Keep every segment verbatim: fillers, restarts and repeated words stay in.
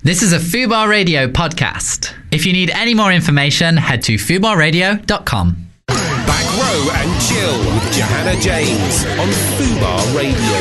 This is a Fubar Radio podcast. If you need any more information, head to fubar radio dot com. Back row and chill with Johanna James on Fubar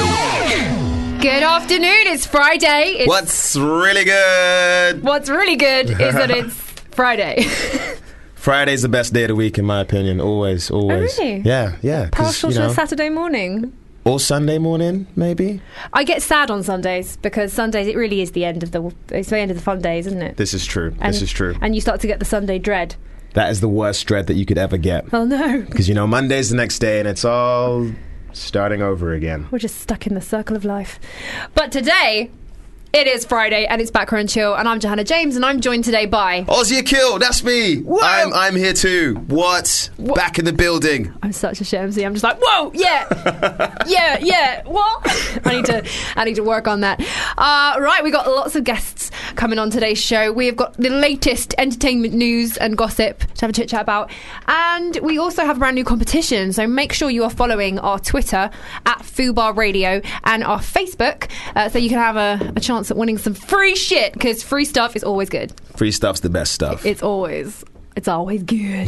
Radio. Good afternoon, it's Friday. It's, What's really good? What's really good is that it's Friday. Friday's the best day of the week, in my opinion. Always, always. Oh, really? Yeah, yeah. 'cause, Partial you to know, a Saturday morning. or Sunday morning, maybe. I get sad on Sundays because Sundays, it really is the end of the it's the end of the fun days, isn't it? This is true. And, this is true. And you start to get the Sunday dread. That is the worst dread that you could ever get. Oh no. Because, you know, Monday's the next day and it's all starting over again. We're just stuck in the circle of life. But today, it is Friday and it's Back Row and Chill, and I'm Johanna James, and I'm joined today by Ozzy Akil, that's me. Whoa. I'm I'm here too. What? What? Back in the building. I'm such a shit M C. I'm just like, whoa, yeah, yeah, yeah. What? I need to, I need to work on that. Uh, right, we got lots of guests coming on today's show. We have got the latest entertainment news and gossip to have a chit chat about, and we also have a brand new competition. So make sure you are following our Twitter at Fubar Radio and our Facebook, uh, so you can have a, a chance at winning some free shit, because free stuff is always good. Free stuff's the best stuff. It's always. It's always good.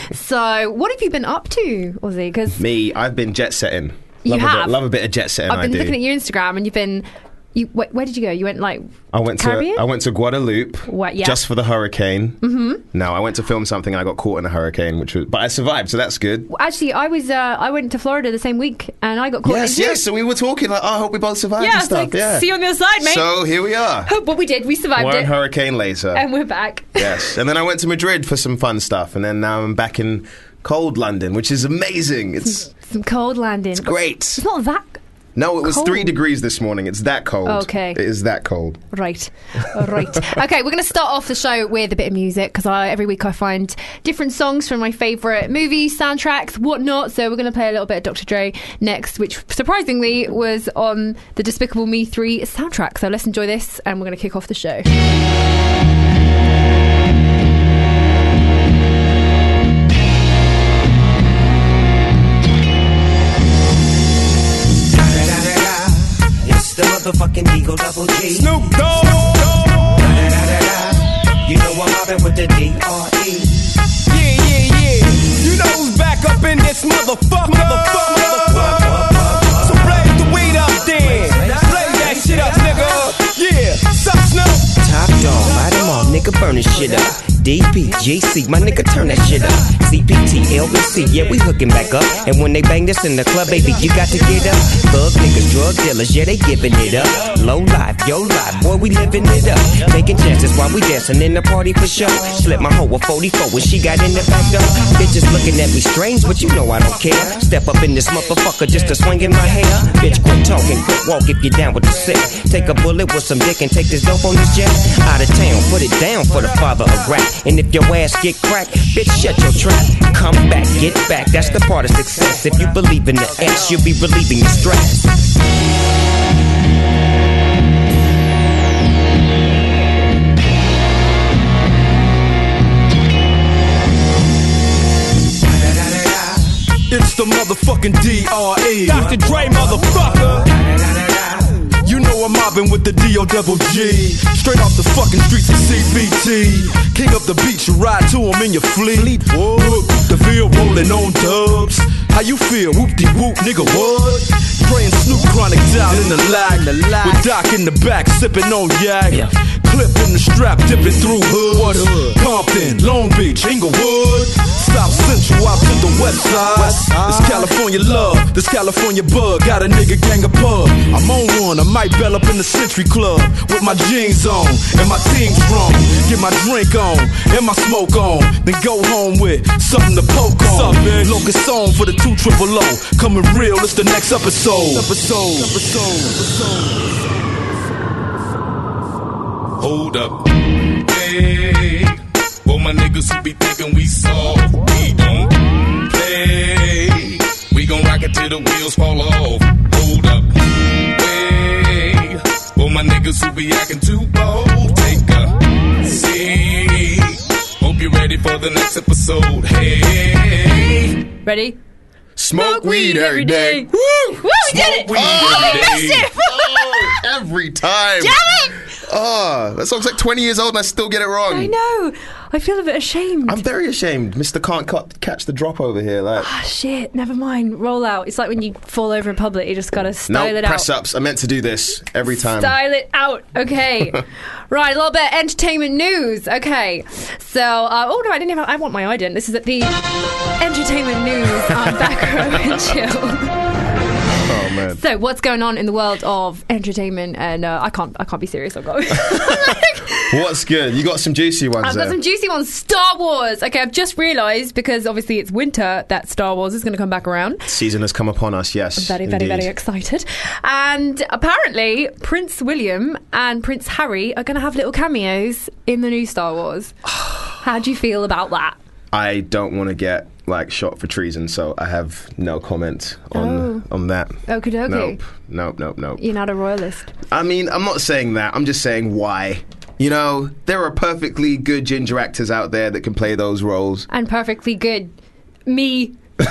So, what have you been up to, Ozzy? Because Me, I've been jet setting. You love have? A bit, love a bit of jet setting. I've been I do. looking at your Instagram, and you've been. You where, where did you go? You went like I went Caribbean? to I went to Guadeloupe What, yeah. just for the hurricane. Mm-hmm. No, I went to film something and I got caught in a hurricane, which was, but I survived, so that's good. Actually, I was. Uh, I went to Florida the same week, and I got caught. Yes, in yes. So we were talking like, oh, I hope we both survived Yeah, and it's stuff. like, yeah. see you on the other side, mate. So here we are. But we did. We survived One it, hurricane later. and we're back. Yes, and then I went to Madrid for some fun stuff, and then now I'm back in cold London, which is amazing. It's Some cold landing. it's great. It's not that. No, it was cold. three degrees this morning. It's that cold. Okay. It is that cold. Right, right. Okay, we're going to start off the show with a bit of music, because every week I find different songs from my favourite movies, soundtracks, whatnot. So we're going to play a little bit of Doctor Dre next, which surprisingly was on the Despicable Me three soundtrack. So let's enjoy this, and we're going to kick off the show. The motherfucking Eagle Double G. Snoop Dogg. You know I'm mobbing with the D R E. Yeah, yeah, yeah. You know who's back up in this motherfucker. Motherfucker, motherfucker. So blaze the weed up then. Blaze that shit up, nigga. Yeah. Sup, Snoop? Top dog, light 'em all, nigga, burn this shit up. D P, G C, my nigga, turn that shit up. C P T, L B C, yeah, we hooking back up. And when they bang this in the club, baby, you got to get up. Thug niggas, drug dealers, yeah, they giving it up. Low life, yo life, boy, we living it up. Taking chances while we dancing in the party for sure. Slip my hoe a forty-four when she got in the back door. Bitches looking at me strange, but you know I don't care. Step up in this motherfucker just to swing in my hair. Bitch, quit talking, quit walk if you're down with the sick. Take a bullet with some dick and take this dope on this jet. Out of town, put it down for the father of rap. And if your ass get cracked, bitch, shut your trap. Come back, get back, that's the part of success. If you believe in the X, you'll be relieving your stress. It's the motherfucking D R E. Doctor Dre, motherfucker. You know I'm mobbing with the D O double G. Straight off the fucking streets of C B T. King up the beach, you ride to him in your fleet. Whoop, the field rolling on dubs. How you feel? Whoop-de-whoop, nigga, what? Praying Snoop Chronic down in the lag. With Doc in the back, sipping on yak. Clip in the strap, dipping through hood. What hood? Compton, Long Beach, Inglewood. South Central out to the west side. This California love, this California bug. Got a nigga gang of pub. I'm on one, I might bell up in the Century Club with my jeans on and my team strong. Get my drink on and my smoke on, then go home with something to poke on. Locust song for the two triple O. Coming real, it's the next episode. Episode. Episode. Episode. Hold up, hey, for my niggas who be thinking we soft, we don't play. We gon' rock it till the wheels fall off. Hold up, hey, for my niggas who be acting too bold, take a seat. Hope you're ready for the next episode. Hey, Ready? Smoke weed every day. Woo! Woo! We did it! Weed Oh, every we missed day. it! Oh, every time. Damn it! Oh, that song's like twenty years old and I still get it wrong. I know. I feel a bit ashamed. I'm very ashamed. Mister Can't cut, catch the drop over here. Like, Ah, shit. Never mind. Roll out. It's like when you fall over in public. You just gotta style no, it press out. ups. I meant to do this every time. Style it out. Okay. Right, a little bit of entertainment news. Okay. So, uh, oh no, I didn't have, I want my ident. This is at the entertainment news on Back Row and Chill. Oh man. So, what's going on in the world of entertainment? And uh, I can't, I can't be serious. I'll go. What's good? You got some juicy ones I've there. got some juicy ones. Star Wars. Okay, I've just realised, because obviously it's winter, that Star Wars is going to come back around. Season has come upon us, yes. I'm very, very, indeed. very excited. And apparently, Prince William and Prince Harry are going to have little cameos in the new Star Wars. How do you feel about that? I don't want to get like shot for treason, so I have no comment on Oh. on that. Okie dokie. Nope, nope, nope, nope. You're not a royalist. I mean, I'm not saying that. I'm just saying why. You know, there are perfectly good ginger actors out there that can play those roles. And perfectly good. Me. You know,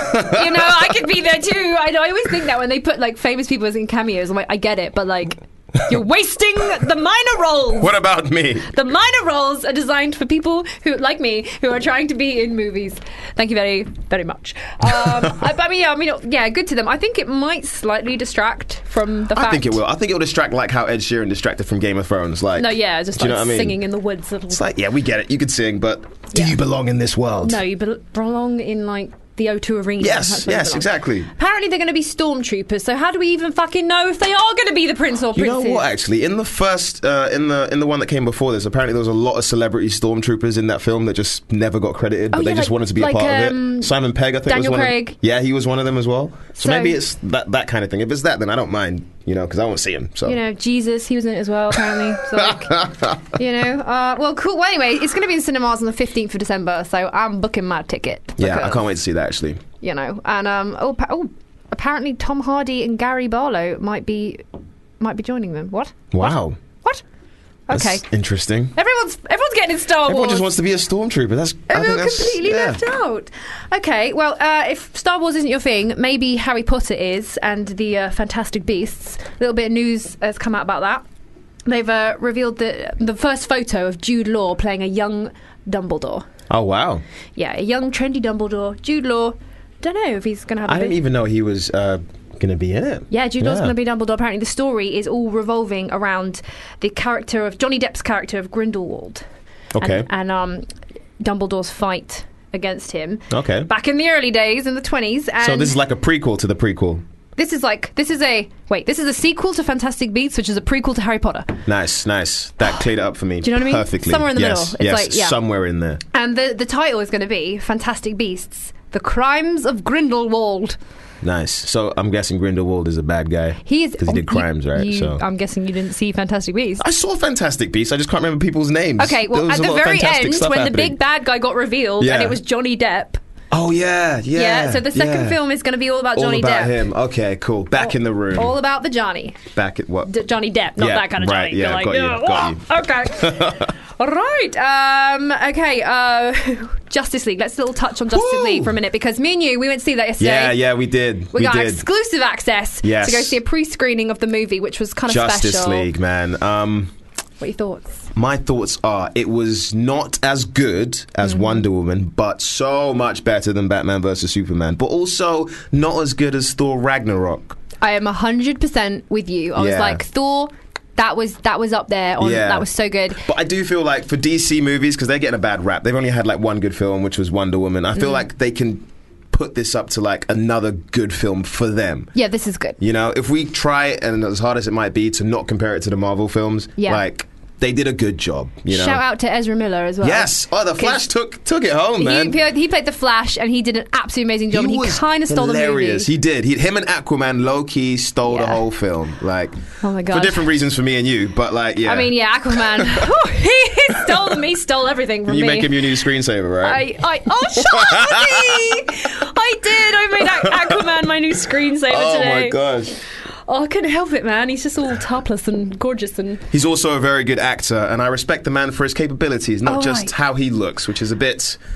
I could be there too. I, I always think that when they put like famous people as in cameos, I'm like, I get it, but like, you're wasting the minor roles. What about me? The minor roles are designed for people who, like me, who are trying to be in movies. Thank you very, very much. Um, I, I mean, yeah, I mean, yeah, good to them. I think it might slightly distract from the fact. I think it will. I think it will distract like how Ed Sheeran distracted from Game of Thrones. Like, No, yeah, just do you like know what I mean? singing in the woods. It's like, yeah, we get it. You could sing, but do Yeah. you belong in this world? No, you bel- belong in like the O two Arena. Yes, That's where you yes, belong. exactly. Apparently, they're going to be stormtroopers. So how do we even fucking know if they are going to be the prince or You princess? know what? Actually, in the first, uh, in the in the one that came before this, apparently there was a lot of celebrity stormtroopers in that film that just never got credited, but Oh, they yeah, just like- wanted to be like, a part of um, it. Simon Pegg, I think, Daniel was one Craig. of them. Yeah, he was one of them as well. So, So- maybe it's that that kind of thing. If it's that, then I don't mind, you know, because I won't see him. So You know, Jesus, he was in it as well, apparently. So, like, you know, uh, well, cool. Well, anyway, it's going to be in cinemas on the fifteenth of December, so I'm booking my ticket. yeah, I because, can't wait to see that actually. You know, and um, oh, pa- oh, apparently Tom Hardy and Gary Barlow might be might be joining them. What? Wow, What? that's Okay. interesting. Everyone's everyone's getting in Star Everyone Wars. just wants to be a stormtrooper. That's I think Everyone that's, completely yeah. left out. Okay, well, uh, if Star Wars isn't your thing, maybe Harry Potter is, and the uh, Fantastic Beasts. A little bit of news has come out about that. They've uh, revealed the the first photo of Jude Law playing a young Dumbledore. Oh wow! Yeah, a young, trendy Dumbledore. Jude Law. Don't know if he's going to have. I a didn't bit- even know he was uh, going to be in it. Yeah, Jude Law's Yeah. going to be Dumbledore. Apparently, the story is all revolving around the character of Johnny Depp's character of Grindelwald. Okay. And, and um, Dumbledore's fight against him. Okay. Back in the early days, in the twenties. And So this is like a prequel to the prequel. This is like this is a wait. This is a sequel to Fantastic Beasts, which is a prequel to Harry Potter. Nice, nice. That cleared it up for me. Do you know what I mean? Perfectly. Somewhere in the yes, middle. It's yes, like, yeah. somewhere in there. And the the title is going to be Fantastic Beasts: The Crimes of Grindelwald. Nice. So I'm guessing Grindelwald is a bad guy. He is because he did you- crimes, right? you- so I'm guessing you didn't see Fantastic Beasts. I saw Fantastic Beasts. I just can't remember people's names. Okay, well, There was at a the lot of very fantastic end, stuff when the happening. big bad guy got revealed, Yeah. and it was Johnny Depp. Oh yeah, yeah. Yeah, so the second yeah. film is going to be all about all Johnny about Depp. him. Okay, cool. Back in the room. All about the Johnny. Back at what? D- Johnny Depp, not Yeah, that kind of right, Johnny. yeah, You're like, got you, "Oh, got okay. All right. Um, okay. Uh, Justice League. Let's little touch on Justice Woo! League for a minute, because me and you, we went to see that yesterday. Yeah, yeah, we did. We, We got did. exclusive access Yes. to go see a pre-screening of the movie, which was kind of Justice special. League, man. Um, What are your thoughts? My thoughts are it was not as good as Mm-hmm. Wonder Woman, but so much better than Batman versus Superman, but also not as good as Thor Ragnarok. I am one hundred percent with you. I was Yeah. like, Thor, that was that was up there. On, Yeah. That was so good. But I do feel like for D C movies, because they're getting a bad rap, they've only had like one good film, which was Wonder Woman. I feel Mm. like they can put this up to like another good film for them. Yeah, this is good. You know, if we try, and as hard as it might be, to not compare it to the Marvel films, Yeah. like they did a good job. You know. Shout out to Ezra Miller as well. Yes. Oh, the Flash took took it home, man. He, he played the Flash, and he did an absolutely amazing job. He and he was kind of stole the hilarious. movie. He did. He, him and Aquaman low key stole the Yeah. whole film. Like, Oh my God. for different reasons for me and you, but like, yeah. I mean, yeah, Aquaman. Whew, he stole them. He stole everything from you me. make him your new screensaver, right? I, I, oh, shut up, Woody! I did. I made Aqu- Aquaman my new screensaver oh today. my gosh. Oh, I couldn't help it, man. He's just all topless and gorgeous and. He's also a very good actor, and I respect the man for his capabilities, not Oh, just right. how he looks, which is a bit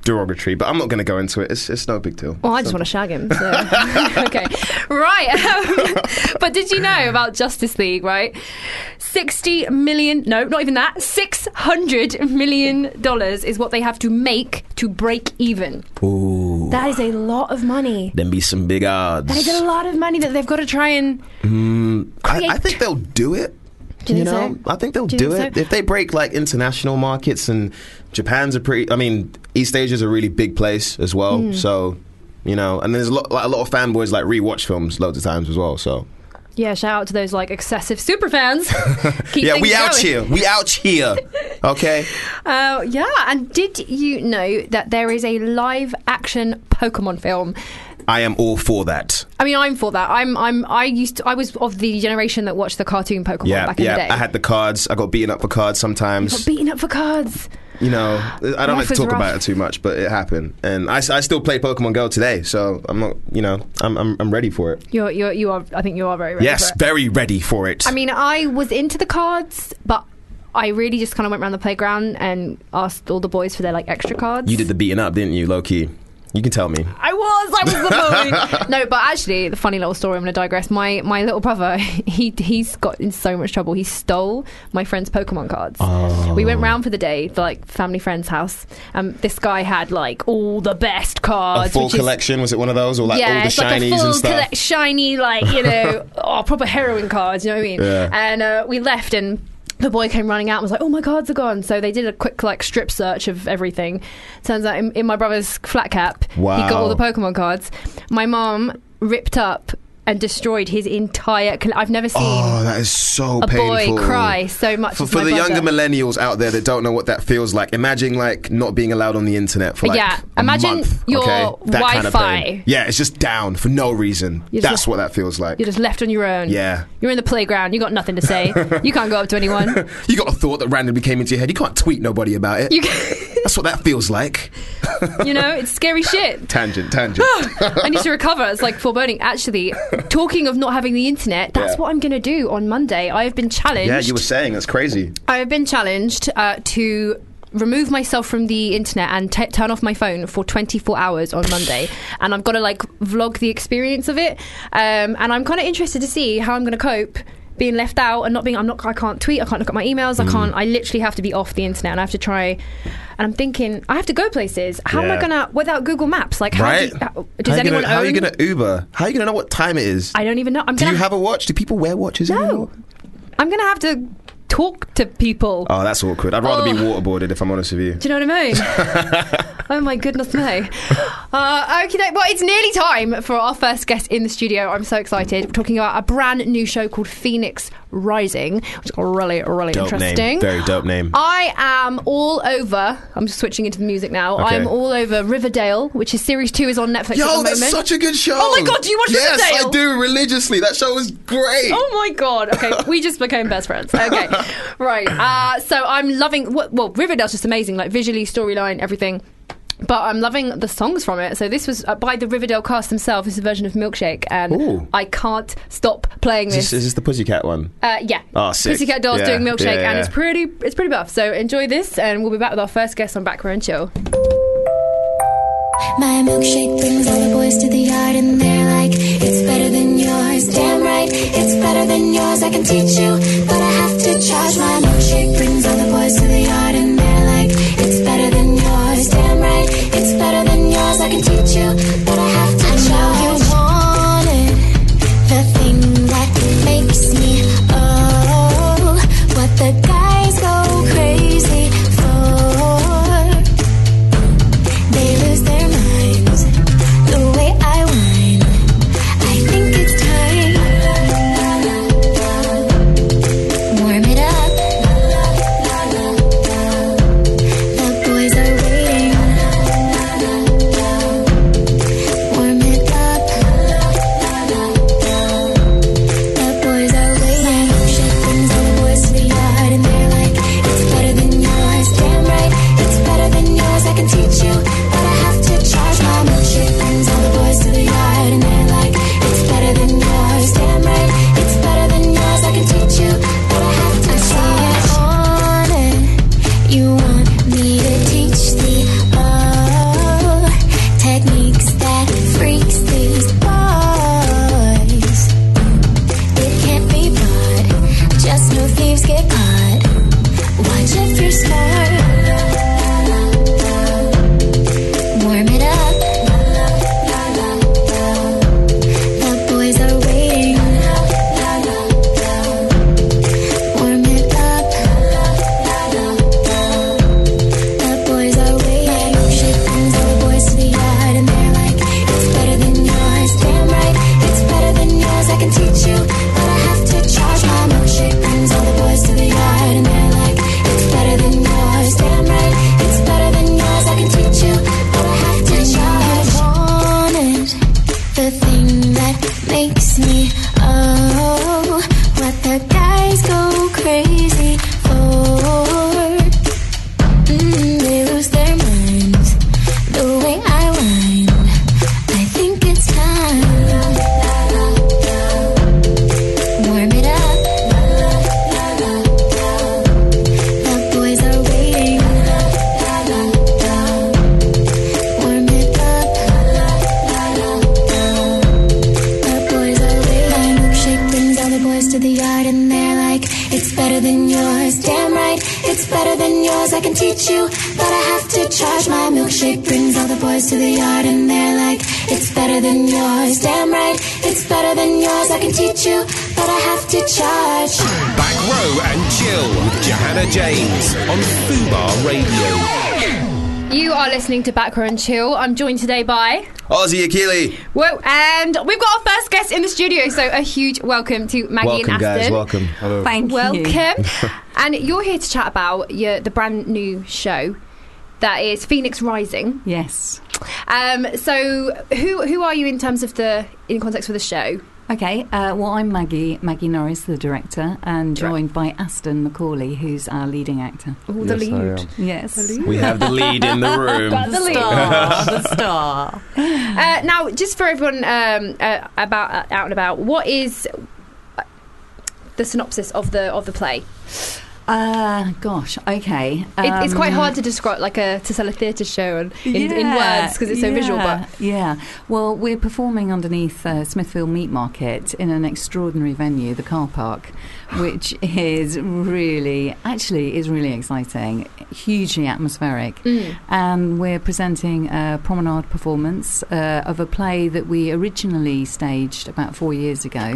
derogatory, but I'm not going to go into it. It's, it's no big deal. Well, I just want to shag him. So. Okay, right. Um, but did you know about Justice League? Right, sixty million. No, not even that. Six hundred million dollars is what they have to make to break even. Ooh, that is a lot of money. Then be some big odds. That is a lot of money that they've got to try and. Mm, I, I think they'll do it. Do you, you think know, so? I think they'll do, do, do it so? if they break like international markets, and Japan's a pretty. I mean, East Asia's a really big place as well. Mm. So, you know, and there's a lot, like, a lot of fanboys like rewatch films loads of times as well. So, yeah, shout out to those like excessive super fans. Keep yeah, we going. out here. We out here. Okay. Uh, yeah, and did you know that there is a live action Pokemon film? I am all for that. I mean, I'm for that. I'm, I'm, I used to, I was of the generation that watched the cartoon Pokemon yeah, back in yeah. the day. I had the cards. I got beaten up for cards sometimes. You got beaten up for cards. You know, I don't Life like to was talk rough. about it too much, but it happened, and I, I still play Pokemon Go today. So I'm not, you know, I'm, I'm, I'm ready for it. You're, you're, you are. I think you are very ready. Yes, for it. very ready for it. I mean, I was into the cards, but I really just kind of went around the playground and asked all the boys for their like extra cards. You did the beating up, didn't you, low key? You can tell me. I was, I was the bully. No, but actually, the funny little story. I'm going to digress. My my little brother, he he's got in so much trouble. He stole my friend's Pokemon cards. Oh. We went round for the day for like family friend's house. Um, this guy had like all the best cards. A full which is- collection? Was it one of those, or like yeah, all the it's like a shinies full and stuff? collect- shiny, like, you know, oh, proper heroin cards. You know what I mean? Yeah. And uh, we left and. The boy came running out and was like, oh, my cards are gone. So they did a quick like strip search of everything. Turns out in, in my brother's flat cap, Wow. he got all the Pokemon cards. My mom ripped up and destroyed his entire... Coll- I've never seen Oh, that is so a painful. boy cry so much For, as for my the brother. younger millennials out there that don't know what that feels like, imagine like not being allowed on the internet for like Yeah, a imagine month, your okay? That kind of Wi-Fi. pain. Yeah, it's just down for no reason. You're That's just- what that feels like. You're just left on your own. Yeah. You're in the playground. You got nothing to say. You can't go up to anyone. You got a thought that randomly came into your head. You can't tweet nobody about it. You, That's what that feels like. you know, it's scary shit. Tangent, tangent. I need to recover. It's like foreboding. Actually, talking of not having the internet, that's Yeah. what I'm going to do on Monday. I have been challenged. Yeah, you were saying that's crazy. I have been challenged uh, to remove myself from the internet and t- turn off my phone for twenty-four hours on Monday, and I've got to like vlog the experience of it. Um, and I'm kind of interested to see how I'm going to cope. Being left out and not being, I'm not, I can't tweet, I can't look at my emails, I can't, I literally have to be off the internet and I have to try. And I'm thinking, I have to go places. How am I Yeah. gonna, without Google Maps? Like, how Right? do you, how, How does you anyone gonna, How are you own- going to Uber? How are you going to know what time it is? I don't even know. I'm Do gonna, you have a watch? Do people wear watches No. anymore? I'm gonna have to talk to people. Oh, that's awkward. I'd rather be Oh. waterboarded, if I'm honest with you. Do you know what I mean? Oh my goodness me. Uh, okay, well, it's nearly time for our first guest in the studio. I'm so excited. We're talking about a brand new show called Phoenix Rising, which is really, really Dope interesting. name. Very dope name. I am all over. I'm just switching into the music now. Okay. I'm all over Riverdale, which is series two is on Netflix at the Yo, moment. that's such a good show. Oh my God, do you watch yes, Riverdale? Yes, I do, religiously. That show was great. Oh my God. Okay, we just became best friends. Okay, right. Uh, so I'm loving, well, Riverdale's just amazing, like visually, storyline, everything. But I'm loving the songs from it. So this was uh, by the Riverdale cast themselves. This is a version of Milkshake, and Ooh. I can't stop playing Is this. this, is this the Pussycat one? Uh, yeah. Oh, sick. Pussycat Dolls Yeah, doing Milkshake, yeah, and yeah. it's pretty, it's pretty buff. So enjoy this, and we'll be back with our first guest on Back Row and Chill. My milkshake brings all the boys to the yard and they're like, it's better than yours. Damn right, it's better than yours. I can teach you, but I have to charge. My milkshake brings all the boys to the yard and they're like, it's better than yours. Damn right, it's better than yours. I can teach you, but I have to charge. I know you want it, the thing that makes me, oh, what the guys go crazy for. They lose their minds the way I whine. I think it's time. Warm it up. Warm it up. The boys are waiting. Warm it up. The boys are waiting. My milkshake brings all the boys to the yard, and they're like, it's better than yours. Damn right, it's better than yours. I can teach you, but I have to charge. My milkshake brings all the boys to the yard, and they're like, it's better than yours. Damn right, it's better than yours. I can teach you, but I have to charge. I wanted the thing that makes me, oh, what the guys go crazy for. Mm, they lose their minds the way I whine. I think it's time. Warm it up. The boys are waiting. Warm it up. The boys are waiting. My milkshake brings all the boys to the yard, and they're like, it's better than yours. Damn right, it's better than yours. I can teach you, but I have to charge. My milkshake brings all the boys to the yard, and they're like, it's better than yours. Damn right, it's better than yours. I can teach you, but I have to charge. Back Row and Chill with Johanna James on Fubar Radio. You are listening to Back Row and Chill. I'm joined today by... Ozzy Akili. Whoa, and we've got our first guest in the studio, so a huge welcome to Maggie Welcome, and Aston. guys. Welcome. Hello. Thank you. Welcome. And you're here to chat about your, the brand new show that is Phoenix Rising. Yes. Um, so who who are you in terms of the in context for the show? Okay, uh, well, I'm Maggie, Maggie Norris, the director, and joined by Aston Macaulay, who's our leading actor. Oh, the Yes, I lead. am. Yes. The lead. We have the lead in the room. Got the lead. Star, the star. Uh, now, just for everyone um, uh, about uh, out and about, what is uh, the synopsis of the of the play? Uh, gosh, okay. It, it's quite Um, hard to describe, like a to sell a theatre show and, in, in Yeah, words because it's so visual. yeah, But yeah, well, we're performing underneath uh, Smithfield Meat Market in an extraordinary venue, the car park, which is really, actually, is really exciting, hugely atmospheric, Mm. and we're presenting a promenade performance uh, of a play that we originally staged about four years ago.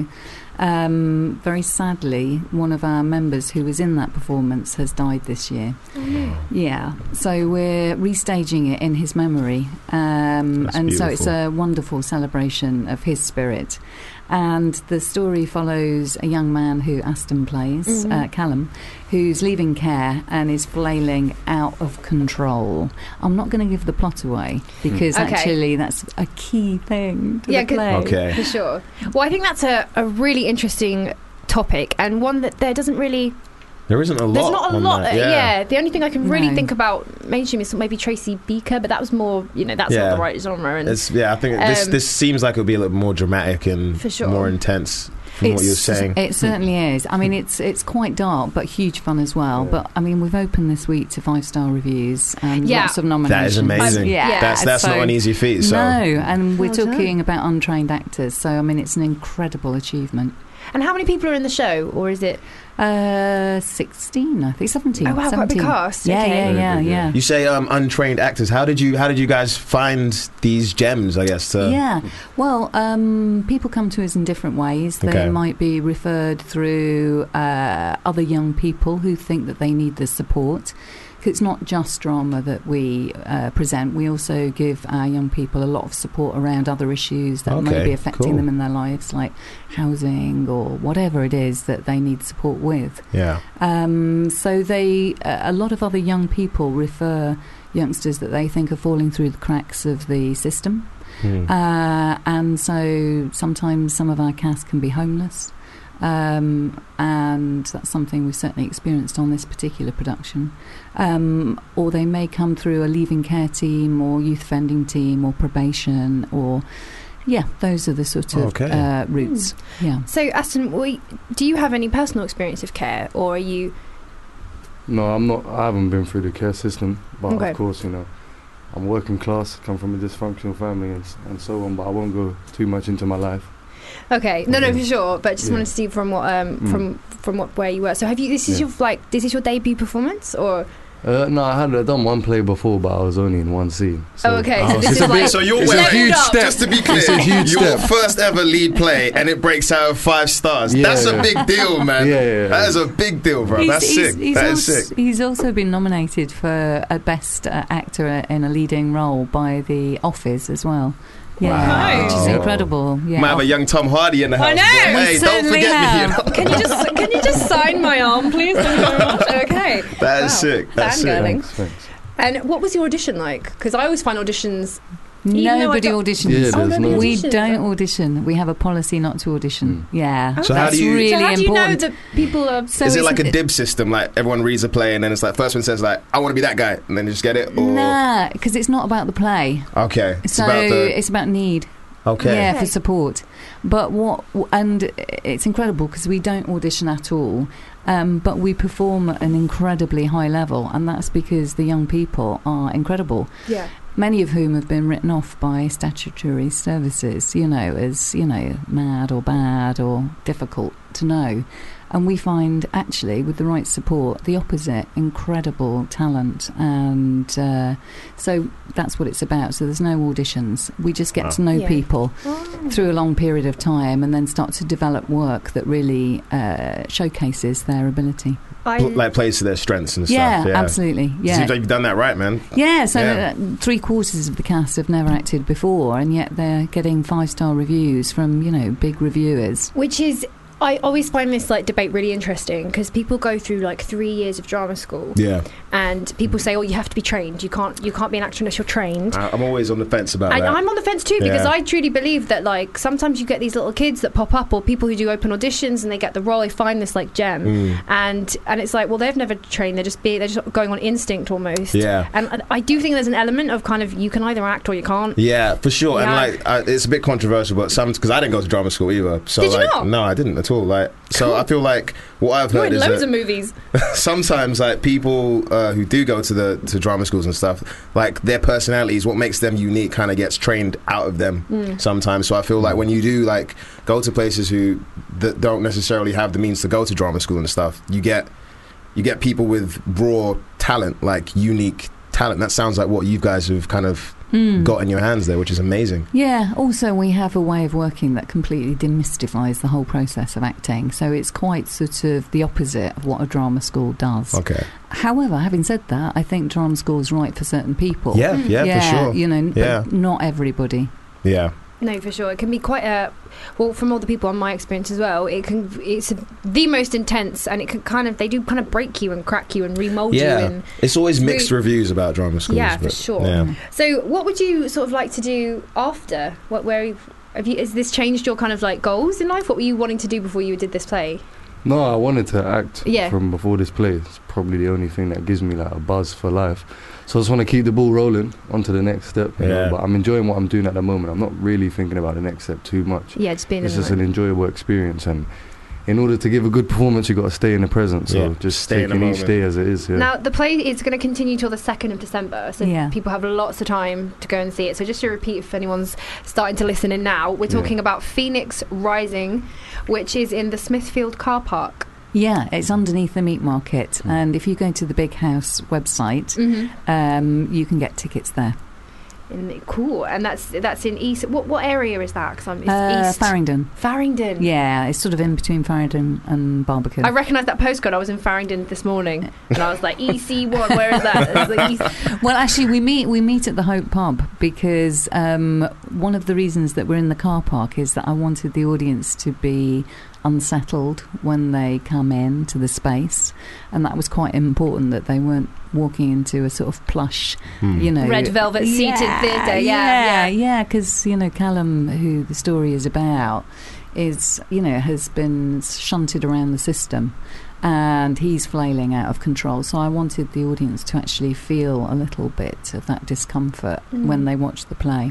Um, very sadly, one of our members who was in that performance has died this year. Yeah, so we're restaging it in his memory, um, That's and so it's beautiful. a wonderful celebration of his spirit. And the story follows a young man who Aston plays, Mhm. uh, Callum, who's leaving care and is flailing out of control. I'm not going to give the plot away because Okay. actually that's a key thing to Yeah, the 'cause- play. Okay. for sure. Well, I think that's a, a really interesting topic and one that there doesn't really. There isn't a lot. There's not a on lot. that. uh, yeah. The only thing I can really No. think about mainstream is maybe Tracy Beaker, but that was more. You know, that's Yeah. not the right genre. And It's, yeah, I think this Um, this seems like it'll be a little more dramatic and For sure. more intense from what you're saying. It certainly is. I mean, it's it's quite dark, but huge fun as well. Yeah. But I mean, we've opened this week to five star reviews and Yeah. lots of nominations. That is amazing. Um, yeah, Yeah. That's that's so- not an easy feat. So No, and we're Well done. talking about untrained actors. So I mean, it's an incredible achievement. and how many people are in the show, or is it? Uh, sixteen, I think, seventeen. Oh, wow, quite a big seventeen. cast. Yeah, Okay. yeah, yeah, yeah. you say um, untrained actors. How did you how did you guys find these gems? I guess to Yeah, well, um, people come to us in different ways. They Okay. might be referred through uh, other young people who think that they need the support. 'Cause it's not just drama that we uh, present. We also give our young people a lot of support around other issues that may Okay, be affecting cool. them in their lives, like housing or whatever it is that they need support with. yeah. Um, so they, uh, a lot of other young people refer youngsters that they think are falling through the cracks of the system. Hmm. Uh, and so sometimes some of our cast can be homeless. Um, and that's something we've certainly experienced on this particular production. Um, or they may come through a leaving care team or youth offending team or probation or, yeah, those are the sort of Okay. uh, routes. Yeah. So, Aston, we, do you have any personal experience of care, or are you? No, I'm not. I haven't been through the care system, but Okay. of course, you know, I'm working class, come from a dysfunctional family, and, s- and so on. But I won't go too much into my life. Okay, no, no, Okay. for sure. But just Yeah. wanted to see from what, um, Mm. from from what where you were. So, have you? This is Yeah. your like, this is your debut performance, or Uh, no, I had uh, done one play before, but I was only in one scene. So. Oh, okay. Oh, So this it's is a bit- like so you're it's wait, a wait, huge step. Just to be clear, It's a huge your step. first ever lead play, and it breaks out of five stars. Yeah, That's yeah. a big deal, man. Yeah, yeah, yeah. That is a big deal, bro. He's- That's he's- sick. He's That also, is sick. he's also been nominated for a best uh, actor in a leading role by The Office as well. Yeah, Wow. which is Wow. incredible. Yeah. Might have a young Tom Hardy in the house. I know. but We Hey, don't certainly forget have. me. You know? Can you just can you just sign my arm, please? Thank you very much. Okay. That is Wow. sick. That's sick. Fangirling. Thanks, thanks. And what was your audition like? Because I always find auditions. Even though I Nobody don't- auditions. Yeah, Oh, there's nobody no. We auditions. don't audition. We have a policy not to audition. Yeah. So how That's do you- really so how do you know important. that people are? So Is it it's- like a dib system? Like everyone reads a play, and then it's like first one says like, "I want to be that guy," and then you just get it. Or Nah, because it's not about the play. okay, it's so about the it's about need. okay. Yeah, Okay. for support. But what, and it's incredible because we don't audition at all, um, but we perform at an incredibly high level, and that's because the young people are incredible. Yeah. Many of whom have been written off by statutory services, you know, as, you know, mad or bad or difficult to know. And we find, actually, with the right support, the opposite, incredible talent. And uh, so that's what it's about. So there's no auditions. We just get Wow. to know Yeah. people Oh. through a long period of time and then start to develop work that really uh, showcases their ability. I, Put, like plays to their strengths and Yeah, stuff. Yeah, absolutely. Yeah. Seems like you've done that right, man. Yeah, so Yeah. Uh, three quarters of the cast have never acted before, and yet they're getting five-star reviews from, you know, big reviewers. which is, I always find this like debate really interesting because people go through like three years of drama school, Yeah, and people say, "Oh, you have to be trained. You can't. You can't be an actor unless you're trained." I, I'm always on the fence about And that. I'm on the fence too because Yeah. I truly believe that like sometimes you get these little kids that pop up or people who do open auditions and they get the role, they find this like gem, Mm. and and it's like, well, they've never trained. They're just be they're just going on instinct almost. Yeah. And I- I do think there's an element of kind of you can either act or you can't. Yeah, for sure. Yeah. And like, I, it's a bit controversial, but some because I didn't go to drama school either. So Did you like, not? no, I didn't at all. Like, so I feel like what I've You're heard in is loads that of movies. sometimes like people uh, who do go to the to drama schools and stuff, like their personalities, what makes them unique, kind of gets trained out of them Mm. sometimes. So I feel like when you do like go to places who that don't necessarily have the means to go to drama school and stuff, you get you get people with raw talent, like unique talent. That sounds like what you guys have kind of Hmm. got in your hands there, which is amazing. Yeah, also we have a way of working that completely demystifies the whole process of acting. So it's quite sort of the opposite of what a drama school does. Okay. However, having said that, I think drama school is right for certain people. Yeah, yeah, yeah, for sure. You know, Yeah. but not everybody. Yeah. No, for sure. It can be quite a well, from all the people on my experience as well. It can it's the most intense, and it can kind of they do kind of break you and crack you and remold you. Yeah. And It's always It's mixed really- reviews about drama schools. Yeah, for but- sure. Yeah. so, what would you sort of like to do after? What where have you? Has this changed your kind of like goals in life? What were you wanting to do before you did this play? No, I wanted to act Yeah. from before this play. It's probably the only thing that gives me like a buzz for life. So I just want to keep the ball rolling on to the next step. You Yeah. know? But I'm enjoying what I'm doing at the moment. I'm not really thinking about the next step too much. Yeah, just being It's in just the an enjoyable experience, and in order to give a good performance, you got to stay in the present. So Yeah, just stay in the taking each moment. day as it is. Yeah. Now, the play is going to continue till the second of December, so Yeah. people have lots of time to go and see it. So just to repeat, if anyone's starting to listen in now, we're Yeah. talking about Phoenix Rising, which is in the Smithfield car park. Yeah, it's underneath the meat market, and if you go to the Big House website, Mm-hmm. um, you can get tickets there. In, cool, and that's that's in East. What what area is that? Because I'm it's Uh, East Farringdon. Farringdon. Yeah, it's sort of in between Farringdon and Barbican. I recognise that postcode. I was in Farringdon this morning, and I was like, E C one. Where is that? It's like East. Well, actually, we meet we meet at the Hope Pub because um, one of the reasons that we're in the car park is that I wanted the audience to be unsettled when they come in to the space, and that was quite important that they weren't walking into a sort of plush, Hmm. you know, Red velvet seated theatre, yeah, yeah, yeah. Because you know, Callum, who the story is about, is you know has been shunted around the system. And he's flailing out of control. So I wanted the audience to actually feel a little bit of that discomfort Mm. when they watch the play.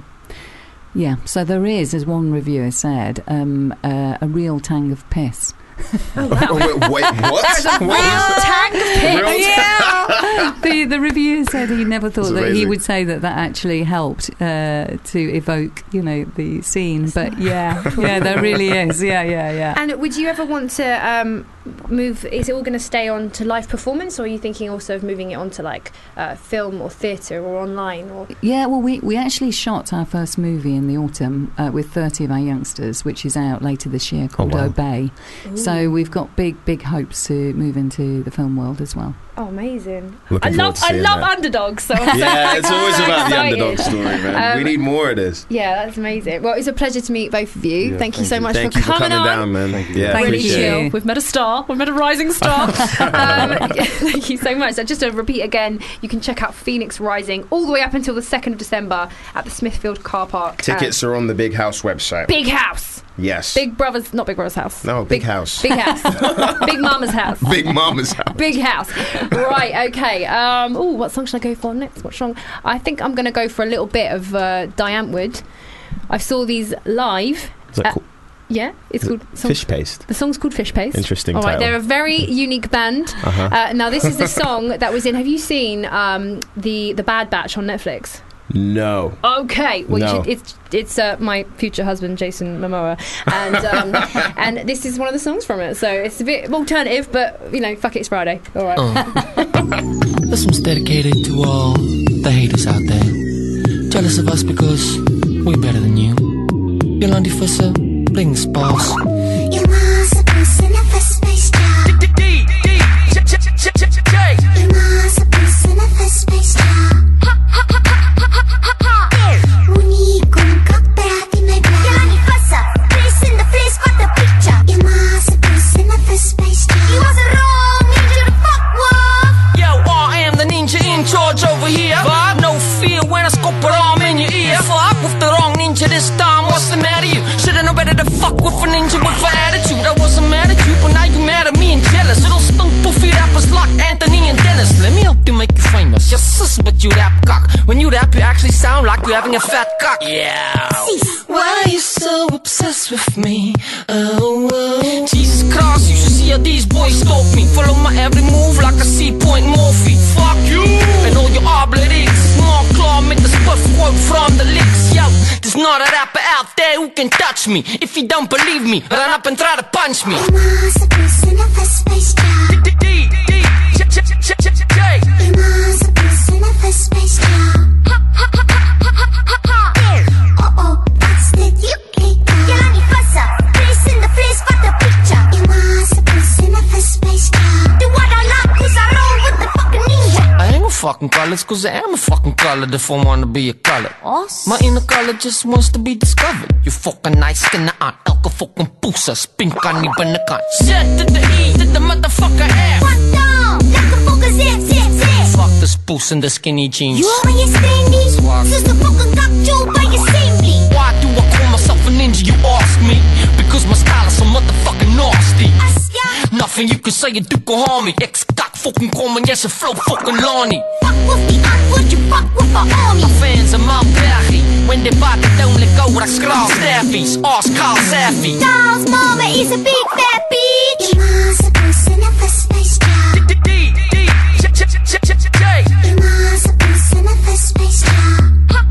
Yeah, so there is, as one reviewer said, um, uh, a real tang of piss. Oh, wow. wait, wait, what? There's a real What? tang of piss. Real Yeah, the the reviewer said he never thought That's that he amazing. would say that that actually helped uh, to evoke, you know, the scene. But yeah, yeah, there really is. Yeah, yeah, yeah. And would you ever want to um, move? Is it all going to stay on to live performance, or are you thinking also of moving it on to like uh, film or theatre or online? Or Yeah, well, we, we actually shot our first movie in the autumn uh, with thirty of our youngsters, which is out later this year, called wow. Obey. Ooh. So we've got big, big hopes to move into the film world as well. Oh, amazing! Looking I forward love to I seeing love that. underdogs. So I'm Yeah, so it's always about the excited. underdog story, man. Um, we need more of this. Yeah, that's amazing. Well, it's a pleasure to meet both of you. Yeah, thank you thank so you. much Thank for you for coming, coming on. down, man. Thank you. Yeah, Really appreciate chill. it. We've met a star. We've met a rising star. um, thank you so much. So just to repeat again, you can check out Phoenix Rising all the way up until the second of December at the Smithfield car park. Tickets are on the Big House website. Um, Big House. Yes. Big Brother's, not Big Brother's house. No, Big House. Big House. Big Mama's house. Big Mama's house. Big House. Right, okay. Um, oh, what song should I go for next? What song? I think I'm going to go for a little bit of uh, Diane Wood. I saw these live. Is that Uh, cool? Yeah, it's Is it called song, Fish Paste. The song's called Fish Paste. Interesting All right, title. they're a very unique band. Uh-huh. Uh, now, this is the song that was in. Have you seen um, the the Bad Batch on Netflix? No. Okay, well, No. you should, it's it's uh, my future husband Jason Momoa, and um, and this is one of the songs from it. So it's a bit alternative, but you know, fuck it, it's Friday. All right. This one's dedicated to all the haters out there, jealous of us because we're better than you. Yolandi Fusser, bling spouse. You must have been in the first place, child. You must have been in the first place, child. Muni con capirati my blood. Yolandi Fusser, place in the place, got the picture. You must have been in the first place, child. You wasn't wrong, ninja the fuck was. Yo, I am the ninja in charge over here. But no fear when I scope it arm in your ear. Fuck with the wrong ninja this time, what's the matter you? Shoulda known better to fuck with a ninja with an attitude. I wasn't mad at you, but now you mad at me and jealous. Little stunk poofy rappers like Anthony and Dennis. Let me help you make you famous. Your sis, but you rap cock. When you rap, you actually sound like you're having a fat cock. Yeah. Why are you so obsessed with me? Oh, oh. Jesus Christ, you should see how these boys stalk me. Follow my every move like a C-point morphine. Fuck you and all your oblitics. Small claw, make the spuff quote from the licks. Yo, there's not a rapper out there who can touch me. If you don't believe me, run up and try to punch me. You must have been in the first place, child. You must have been in the first place, child. Uh-oh, that's the U K guy. Yolandi Fusser, place in the place, got the picture. You must have been in the first place, child. Do what I like, cause I roll with the fucking ninja. I ain't no fucking colors, cause I am a fucking color if I wanna be a color. Awesome. My inner color just wants to be discovered. You fucking nice skin aan, elke fucking poesa, spink aan die binnekant. Zet to the E, to the motherfucker F. What down? Lekker fokken, zet, zet, zet. Fuck this poes in the skinny jeans. You alweer je steen Zwak. Soos de fucking kakjoe by je seemlie. Why do I call myself a ninja, you ask me? Because my style is so motherfucking nasty. As ja, Nothing you can say you do can harm me. Ex-kak fucking kom en yes, a flow fucking Lonnie. fuck with die antwoord, you fuck with my army. My fans are Mount Bergie. When they bite, they don't let go, I scrawl staffies. Ask Carl Saffy. Charles' mama is a big fat bitch. You must have been in the first place, child. You must have been in the first place, child.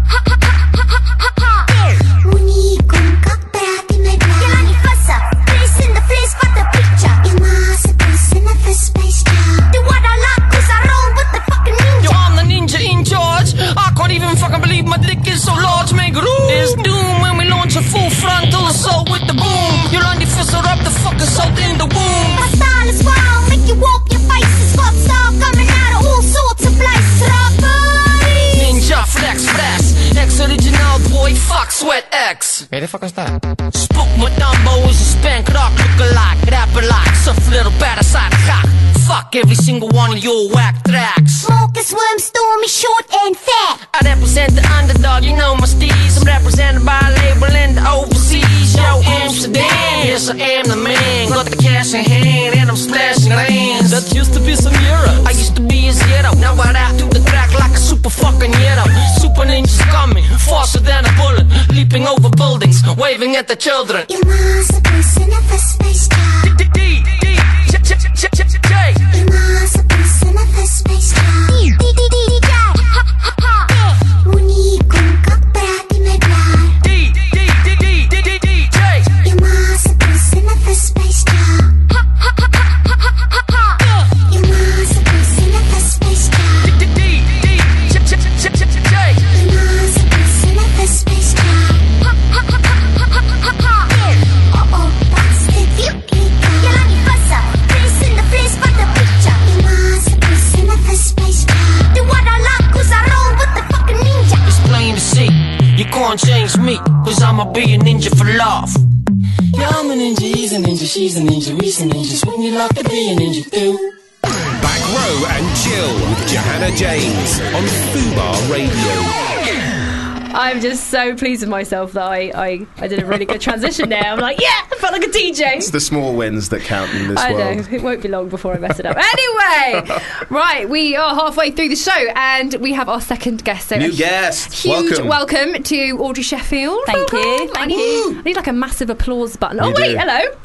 Muni con capirati my blood. Yolandi Fusser, place in the place, got the picture. You must have been in the first place, child. Do what I like, cause I roll with the fucking Yo, ninja. I'm the ninja in charge. I can't even fucking believe my dick is so large. Make room. It's doom when we launch a full frontal assault with the boom. Yolandi Fusser up the fucking salt in the womb. My style is wild, make you walk your faces. Got style coming out of all sorts of places. Robbery. Ninja flex flex. Ex-original boy, fuck sweat X. Weet je fuck is dat? Spook my Dumbo is a spank rock look-alike. Rapper like, soft little parasite cock. Fuck every single one of your whack tracks. Smoke is worm, stormy, short and fat. I represent the underdog, you know my steez. I'm represented by a label in the overseas. Yo, Amsterdam, yes I am the man. Got the cash in hand and I'm splashing hands. That used to be some euros. I used to be a zero. Now I rap to the track like a super fucking hero. Super ninjas coming, faster than a bullet. Leaping over buildings, waving at the children. You must have been in the first place, child. You must have been in the first place, child. Muni con capirati my blood. You must have been in the first place, child. I'ma be a ninja for life. Yeah, I'm a ninja, he's a ninja, she's a ninja, we's a ninja. Wouldn't you like to be a ninja too? Back Row and Chill with Johanna James on Fubar Radio. I'm just so pleased with myself that I, I, I did a really good transition there. I'm like, yeah, I felt like a D J. It's the small wins that count in this I world. know, it won't be long before I mess it up. Anyway, right, we are halfway through the show and we have our second guest. So New a guest. Huge Welcome. welcome to Audrey Sheffield. Thank welcome. you. Thank I need, you. I need like a massive applause button. Oh, You wait, do. hello.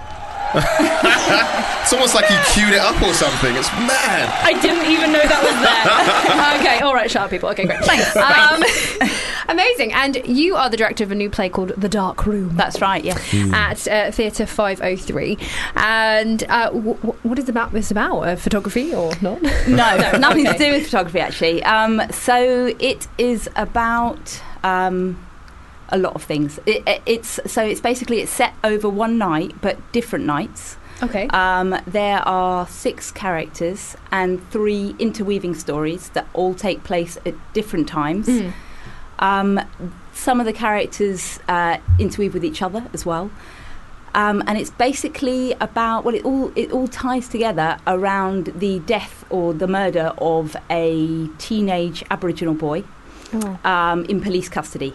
It's almost like you queued it up or something. It's mad. I didn't even know that was there. Okay, all right, shut up, people. Okay, great. Thanks. Um, amazing. And you are the director of a new play called The Dark Room. That's right, yes. At uh, Theatre five oh three. And uh, w- w- what is about this about? Uh, photography or not? No, nothing okay. to do with photography, actually. Um, so it is about um, a lot of things. It, it, it's so it's basically it's set over one night, but different nights. Okay. Um, there are six characters and three interweaving stories that all take place at different times. Mm. Um, some of the characters uh, interweave with each other as well. Um, and it's basically about, well, it all it all ties together around the death or the murder of a teenage Aboriginal boy Oh. um, in police custody.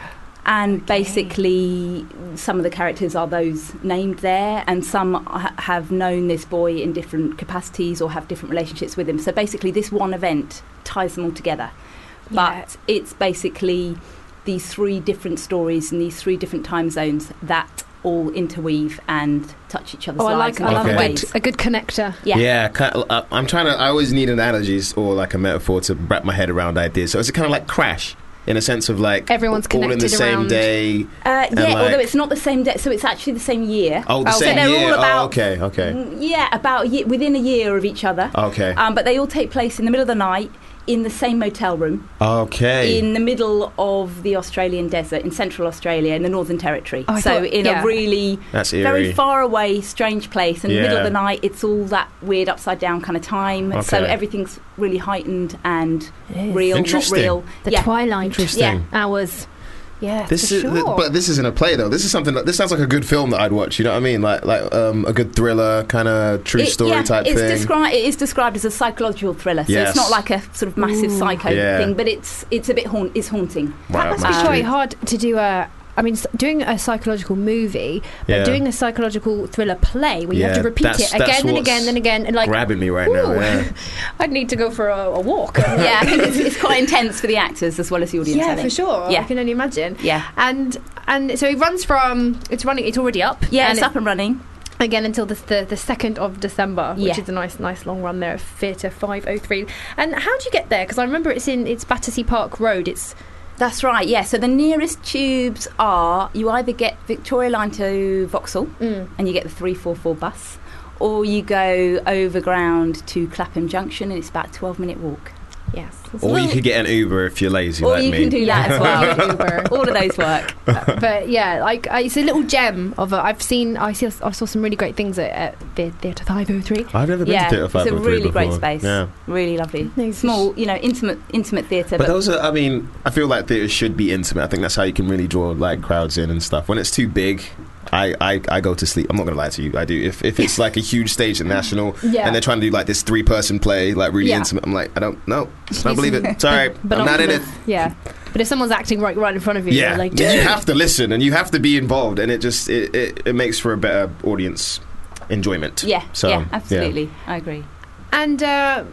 And basically, some of the characters are those named there, and some ha- have known this boy in different capacities or have different relationships with him. So basically, this one event ties them all together. Yeah. But it's basically these three different stories in these three different time zones that all interweave and touch each other's Oh, I lives like in I love different a ways. good, a good connector. Yeah. Yeah, kind of, uh, I'm trying to. I always need analogies or like a metaphor to wrap my head around ideas. So is it kind of like Crash in a sense of like Everyone's all in the connected same around- day? Uh, And yeah, like- although it's not the same day, so it's actually the same year. Oh, the so same they're year. all about oh, okay, okay, Mm, yeah, about a year, within a year of each other. okay, Um, but they all take place in the middle of the night in the same motel room okay. in the middle of the Australian desert in Central Australia in the Northern Territory. Oh, I so thought- in yeah. a really That's very eerie. far away, strange place. In the middle of Yeah. the night, it's all that weird upside down kind of time. So Okay. everything's really heightened and It is. real, not Interesting. real. The yeah. twilight Interesting. Yeah. hours. Yeah, This for is, sure. but this isn't a play though. This is something. That, this sounds like a good film that I'd watch. You know what I mean? Like, like um, a good thriller, kind of true It- story yeah, type it's thing. descri- it is described as a psychological thriller, so Yes. it's not like a sort of massive Ooh. psycho Yeah. thing, but it's it's a bit haunt- it's haunting. That Wow, must be must quite be. hard to do a. I mean, s- doing a psychological movie, but Yeah. doing a psychological thriller play where you have Yeah, to repeat that's- it that's again and what's again and again, and like, grabbing me right now. ooh, Yeah. I'd need to go for a, a walk. Yeah, I think it's, it's quite intense for the actors as well as the audience. I Yeah, think. for sure. Yeah. I can only imagine. Yeah. And and so it runs from it's running. It's already up. Yeah, and it's up and running. again until the the, the second of December, which Yeah. is a nice nice long run there at Theatre five oh three. And how do you get there? Because I remember it's in it's Battersea Park Road. It's That's right, yeah. So the nearest tubes are, you either get Victoria Line to Vauxhall mm, and you get the three four four bus, or you go overground to Clapham Junction and it's about a twelve minute walk. yes. It's Or you little- could get an Uber if you're lazy Or like you me. can do that as well. Uber. All of those work. But yeah, like uh, it's a little gem of a, I've seen I see I saw some really great things at, at the Theatre five oh three. I've never been Yeah, to Theatre it's five a oh three really great before. space. Yeah. Really lovely. No, it's Small, you know, intimate intimate theatre. But those are, I mean, I feel like theatre should be intimate. I think that's how you can really draw like crowds in and stuff. When it's too big, I, I, I go to sleep. I'm not going to lie to you. I do. If if it's like a huge stage at National Yeah. and they're trying to do like this three person play, like really Yeah. intimate, I'm like, I don't know. I don't believe it. Sorry. But I'm not in it. Yeah, but if someone's acting right right in front of you, Yeah. you're like, you dude. have to listen and you have to be involved, and it just it, it, it makes for a better audience enjoyment. yeah, So, yeah, absolutely. I agree. And uh,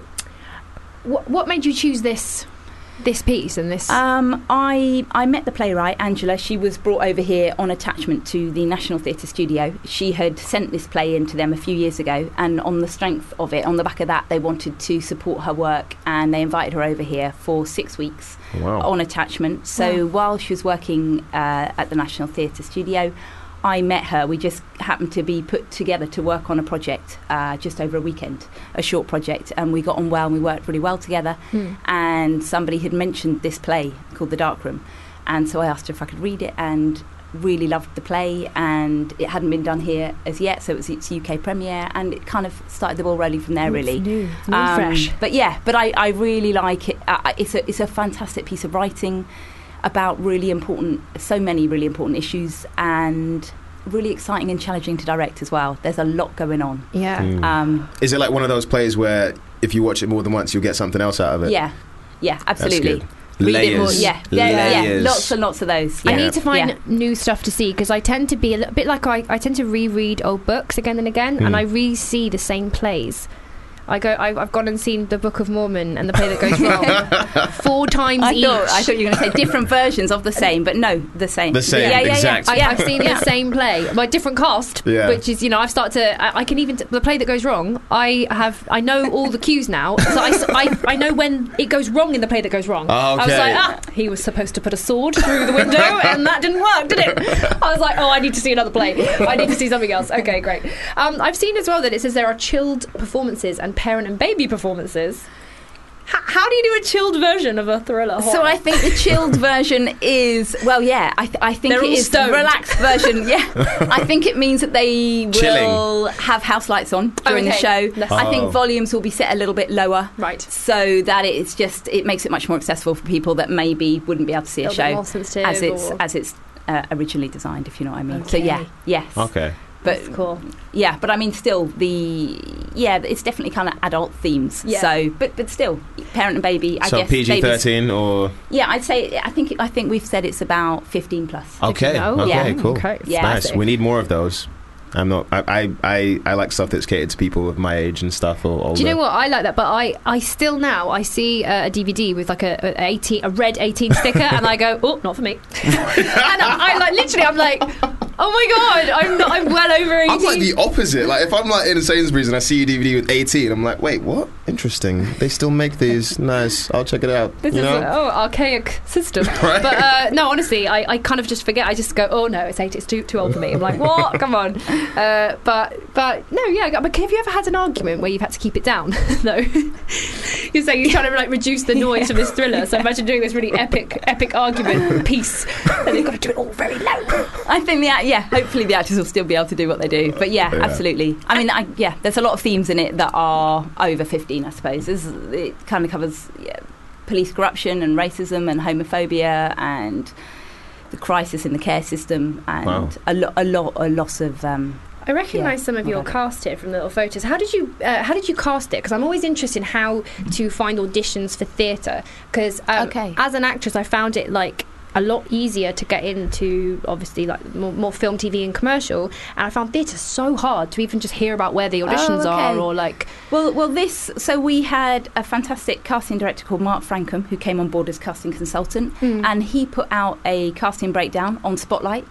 what what made you choose this this piece and this? Um, I I met the playwright Angela. She was brought over here on attachment to the National Theatre Studio. She had sent this play in to them a few years ago, and on the strength of it, on the back of that, they wanted to support her work, and they invited her over here for six weeks Wow. on attachment. So Wow. while she was working uh, at the National Theatre Studio, I met her. We just happened to be put together to work on a project uh, just over a weekend, a short project, and we got on well and we worked really well together. Hmm. And somebody had mentioned this play called The Dark Room, and so I asked her if I could read it, and really loved the play, and it hadn't been done here as yet, so it was its U K premiere, and it kind of started the ball rolling from there, really. It's new, it's new Um, fresh. But yeah, but I, I really like it. Uh, it's a it's a fantastic piece of writing. about really important, so many really important issues, and really exciting and challenging to direct as well. There's a lot going on. Yeah. Mm. Um, Is it like one of those plays where if you watch it more than once, you'll get something else out of it? yeah. Yeah, absolutely. That's good. Read Layers. it more. Yeah, yeah, yeah, yeah. Layers. Lots and lots of those. Yeah. I need to find Yeah. new stuff to see because I tend to be a little bit like I, I tend to reread old books again and again, Mm. and I re-see the same plays. I go. I've, I've gone and seen the Book of Mormon and the play that goes wrong four times I each. thought I thought you were going to say different versions of the same, but no, the same. The same, yeah, yeah, exact. Yeah, I, yeah. I've seen Yeah. the same play, by different cast, Yeah. which is, you know, I've started to. I, I can even the play that goes wrong. I have. I know all the cues now, so I, s- I, I know when it goes wrong in the play that goes wrong. Oh, I was okay. like, ah, he was supposed to put a sword through the window, and that didn't work, did it? I was like, oh, I need to see another play. I need to see something else. Okay, great. Um, I've seen as well that it says there are chilled performances and parent and baby performances. H- how do you do a chilled version of a thriller horror? So I think the chilled version is, well, yeah, I, th- I think They're it all is stoned. the relaxed version. Yeah, I think it means that they will Chilling. have house lights on during the Okay. show. That's- I Oh. think volumes will be set a little bit lower, Right. so that it's just it makes it much more accessible for people that maybe wouldn't be able to see a, A little bit show more sensitive as it's or- as it's uh, originally designed, if you know what I mean. So Okay. yeah, yes, Okay. but That's cool. yeah, but I mean, still the yeah, it's definitely kind of adult themes. Yeah. So, but but still, parent and baby. I so guess P G babies- thirteen or Yeah, I'd say I think I think we've said it's about fifteen plus. okay, know? okay, Yeah. cool, Okay. Yeah. nice. We need more of those. I'm not. I, I, I, I like stuff that's catered to people of my age and stuff. Or older. Do you know what? I like that, but I, I still now I see uh, a D V D with like a, a eighteen a red eighteen sticker, and I go, oh, not for me. and I, I like literally, I'm like, oh my god, I'm not, I'm well over eighteen. I'm like the opposite. Like if I'm like in a Sainsbury's and I see a D V D with eighteen, I'm like, wait, what? Interesting. They still make these. Nice. I'll check it out. This you is know? a, oh archaic system. Right. But uh, no, honestly, I, I kind of just forget. I just go, oh no, it's eight. It's too too old for me. I'm like, what? Come on. Uh, but but no, yeah. But have you ever had an argument where you've had to keep it down? No. You say you're trying to like reduce the noise of this thriller. So imagine doing this really epic epic argument piece, and you've got to do it all very low. I think the act- yeah, hopefully the actors will still be able to do what they do. But yeah, Yeah. absolutely. I mean, I, yeah, there's a lot of themes in it that are over fifteen, I suppose. There's, it kind of covers yeah, police corruption and racism and homophobia and the crisis in the care system and Wow. a lot, a lot, a loss of. Um, I recognise Yeah, some of your whatever. cast here from the little photos. How did you uh, how did you cast it? Because I'm always interested in how to find auditions for theatre. Because um, Okay. as an actress, I found it like a lot easier to get into, obviously, like more, more film, T V, and commercial. And I found theatre so hard to even just hear about where the auditions Oh, are, okay. or like. Well, well, this. So we had a fantastic casting director called Mark Frankham who came on board as casting consultant, Mm. and he put out a casting breakdown on Spotlight,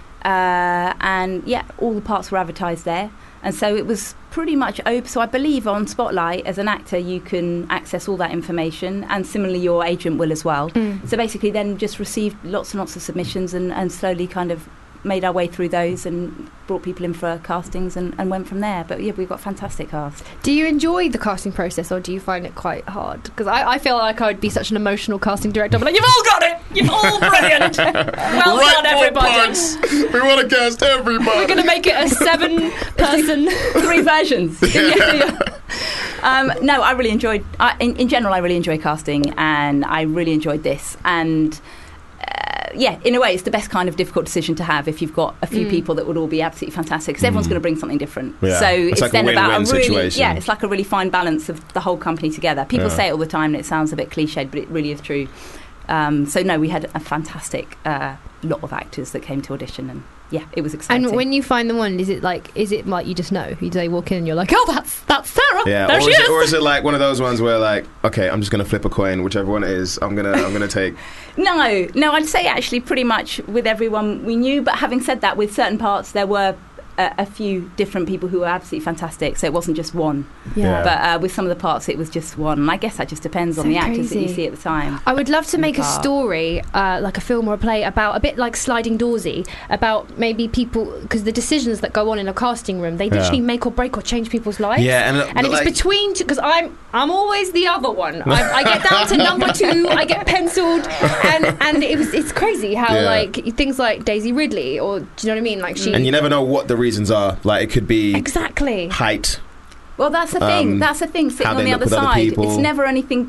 uh, and yeah, all the parts were advertised there, and so it was pretty much open. So I believe on Spotlight, as an actor, you can access all that information, and similarly, your agent will as well. Mm. So basically, then just received lots and lots of submissions, and, and slowly kind of made our way through those and brought people in for castings and, and went from there. But yeah, we've got a fantastic cast. Do you enjoy the casting process, or do you find it quite hard? Because I, I feel like I would be such an emotional casting director. I'm like, you've all got it! You've all brilliant! Well Right done, everybody! parts. We want to cast everybody. We're going to make it a seven-person... Three versions. Yeah, yeah. Um, no, I really enjoyed. I, in, in general, I really enjoy casting, and I really enjoyed this. And uh, yeah, in a way, it's the best kind of difficult decision to have if you've got a few Mm. people that would all be absolutely fantastic. Because everyone's Mm. going to bring something different. Yeah. So It's it's, like a then about a win-win really situation. yeah, it's like a really fine balance of the whole company together. People Yeah. say it all the time, and it sounds a bit cliched, but it really is true. Um, so no, we had a fantastic uh, lot of actors that came to audition, and yeah, it was exciting. And when you find the one, is it like, is it like you just know? You they walk in and you're like, oh, that's that's Sarah. Yeah, there or she is, is. it, or is it like one of those ones where like, okay, I'm just gonna flip a coin, whichever one it is, I'm gonna I'm gonna take. No, no, I'd say actually pretty much with everyone we knew. But having said that, with certain parts, there were a, a few different people who were absolutely fantastic. So it wasn't just one. Yeah. But uh, with some of the parts, it was just one. And I guess that just depends on So the actors that you crazy. see at the time. I would love to in the make a part. story, uh, like a film or a play, about a bit like Sliding Doorsy, about maybe people, because the decisions that go on in a casting room, they Yeah. literally make or break or change people's lives. Yeah, and, uh, And if like- it's between, because I'm I'm always the other one. I, I get down to number two, I get penciled, and and it was it's crazy how Yeah. like things like Daisy Ridley, or do you know what I mean? Like she And you never know what the reasons are. Like it could be exactly. height. Well, that's the thing. Um, that's the thing. Sitting how on they the look other with other side, people. it's never anything to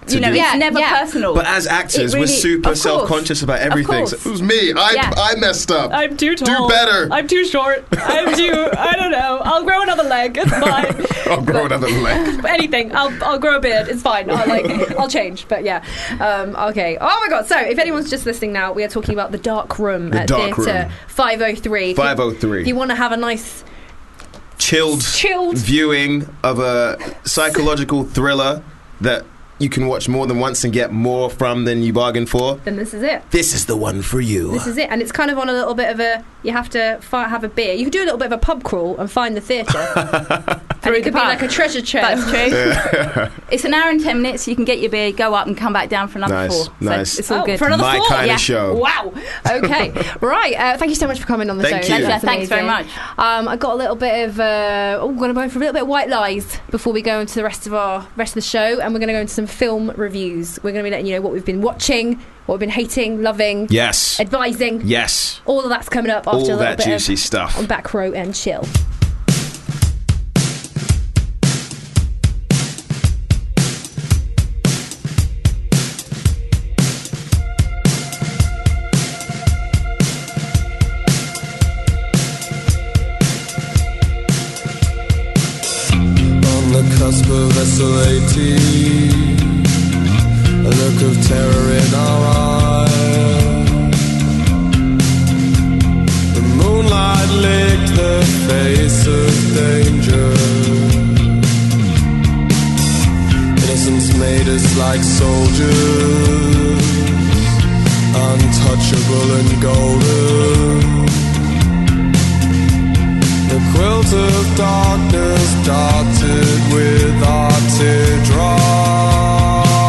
to you know, do. it's Yeah, never yeah. personal. But as actors, It we're really- super of course. self-conscious about everything. course. So, it was me. I Yeah. I messed up. I'm too Do tall. better. I'm too short. I'm too. I don't know. I'll grow another leg. It's fine. I'll grow another leg. But anything. I'll I'll grow a beard. It's fine. I'll like I'll change. But yeah. Um, okay. Oh my god. So if anyone's just listening now, we are talking about the Dark Room The at Dark Theatre Room. five oh three. If you- five oh three. If you want to have a nice Chilled, chilled viewing of a psychological thriller that you can watch more than once and get more from than you bargained for, then this is it. this is the one for you. This is it, and it's kind of on a little bit of a. You have to fi- have a beer. You can do a little bit of a pub crawl and find the theatre. And it could be pub. like a treasure chest. That's true. It's an hour and ten minutes. So you can get your beer, go up, and come back down for another Nice, four. So nice. it's all Oh, good. for another My four? kind of Yeah. show. Wow. Okay. Right. Uh, thank you so much for coming on the Thank show. you. Pleasure. That's Thanks very amazing. much. Um, I got a little bit of. Uh, oh, we're going to go for a little bit of white lies before we go into the rest of our rest of the show, and we're going to go into some film reviews. We're going to be letting you know what we've been watching, what we've been hating, loving, Yes. advising. Yes. All of that's coming up after All a little that bit juicy of stuff. on Back Row and Chill. On the cusp of S L A T, a look of terror in our eyes. The moonlight licked the face of danger. Innocence made us like soldiers, untouchable and golden. The quilt of darkness dotted with our teardrops.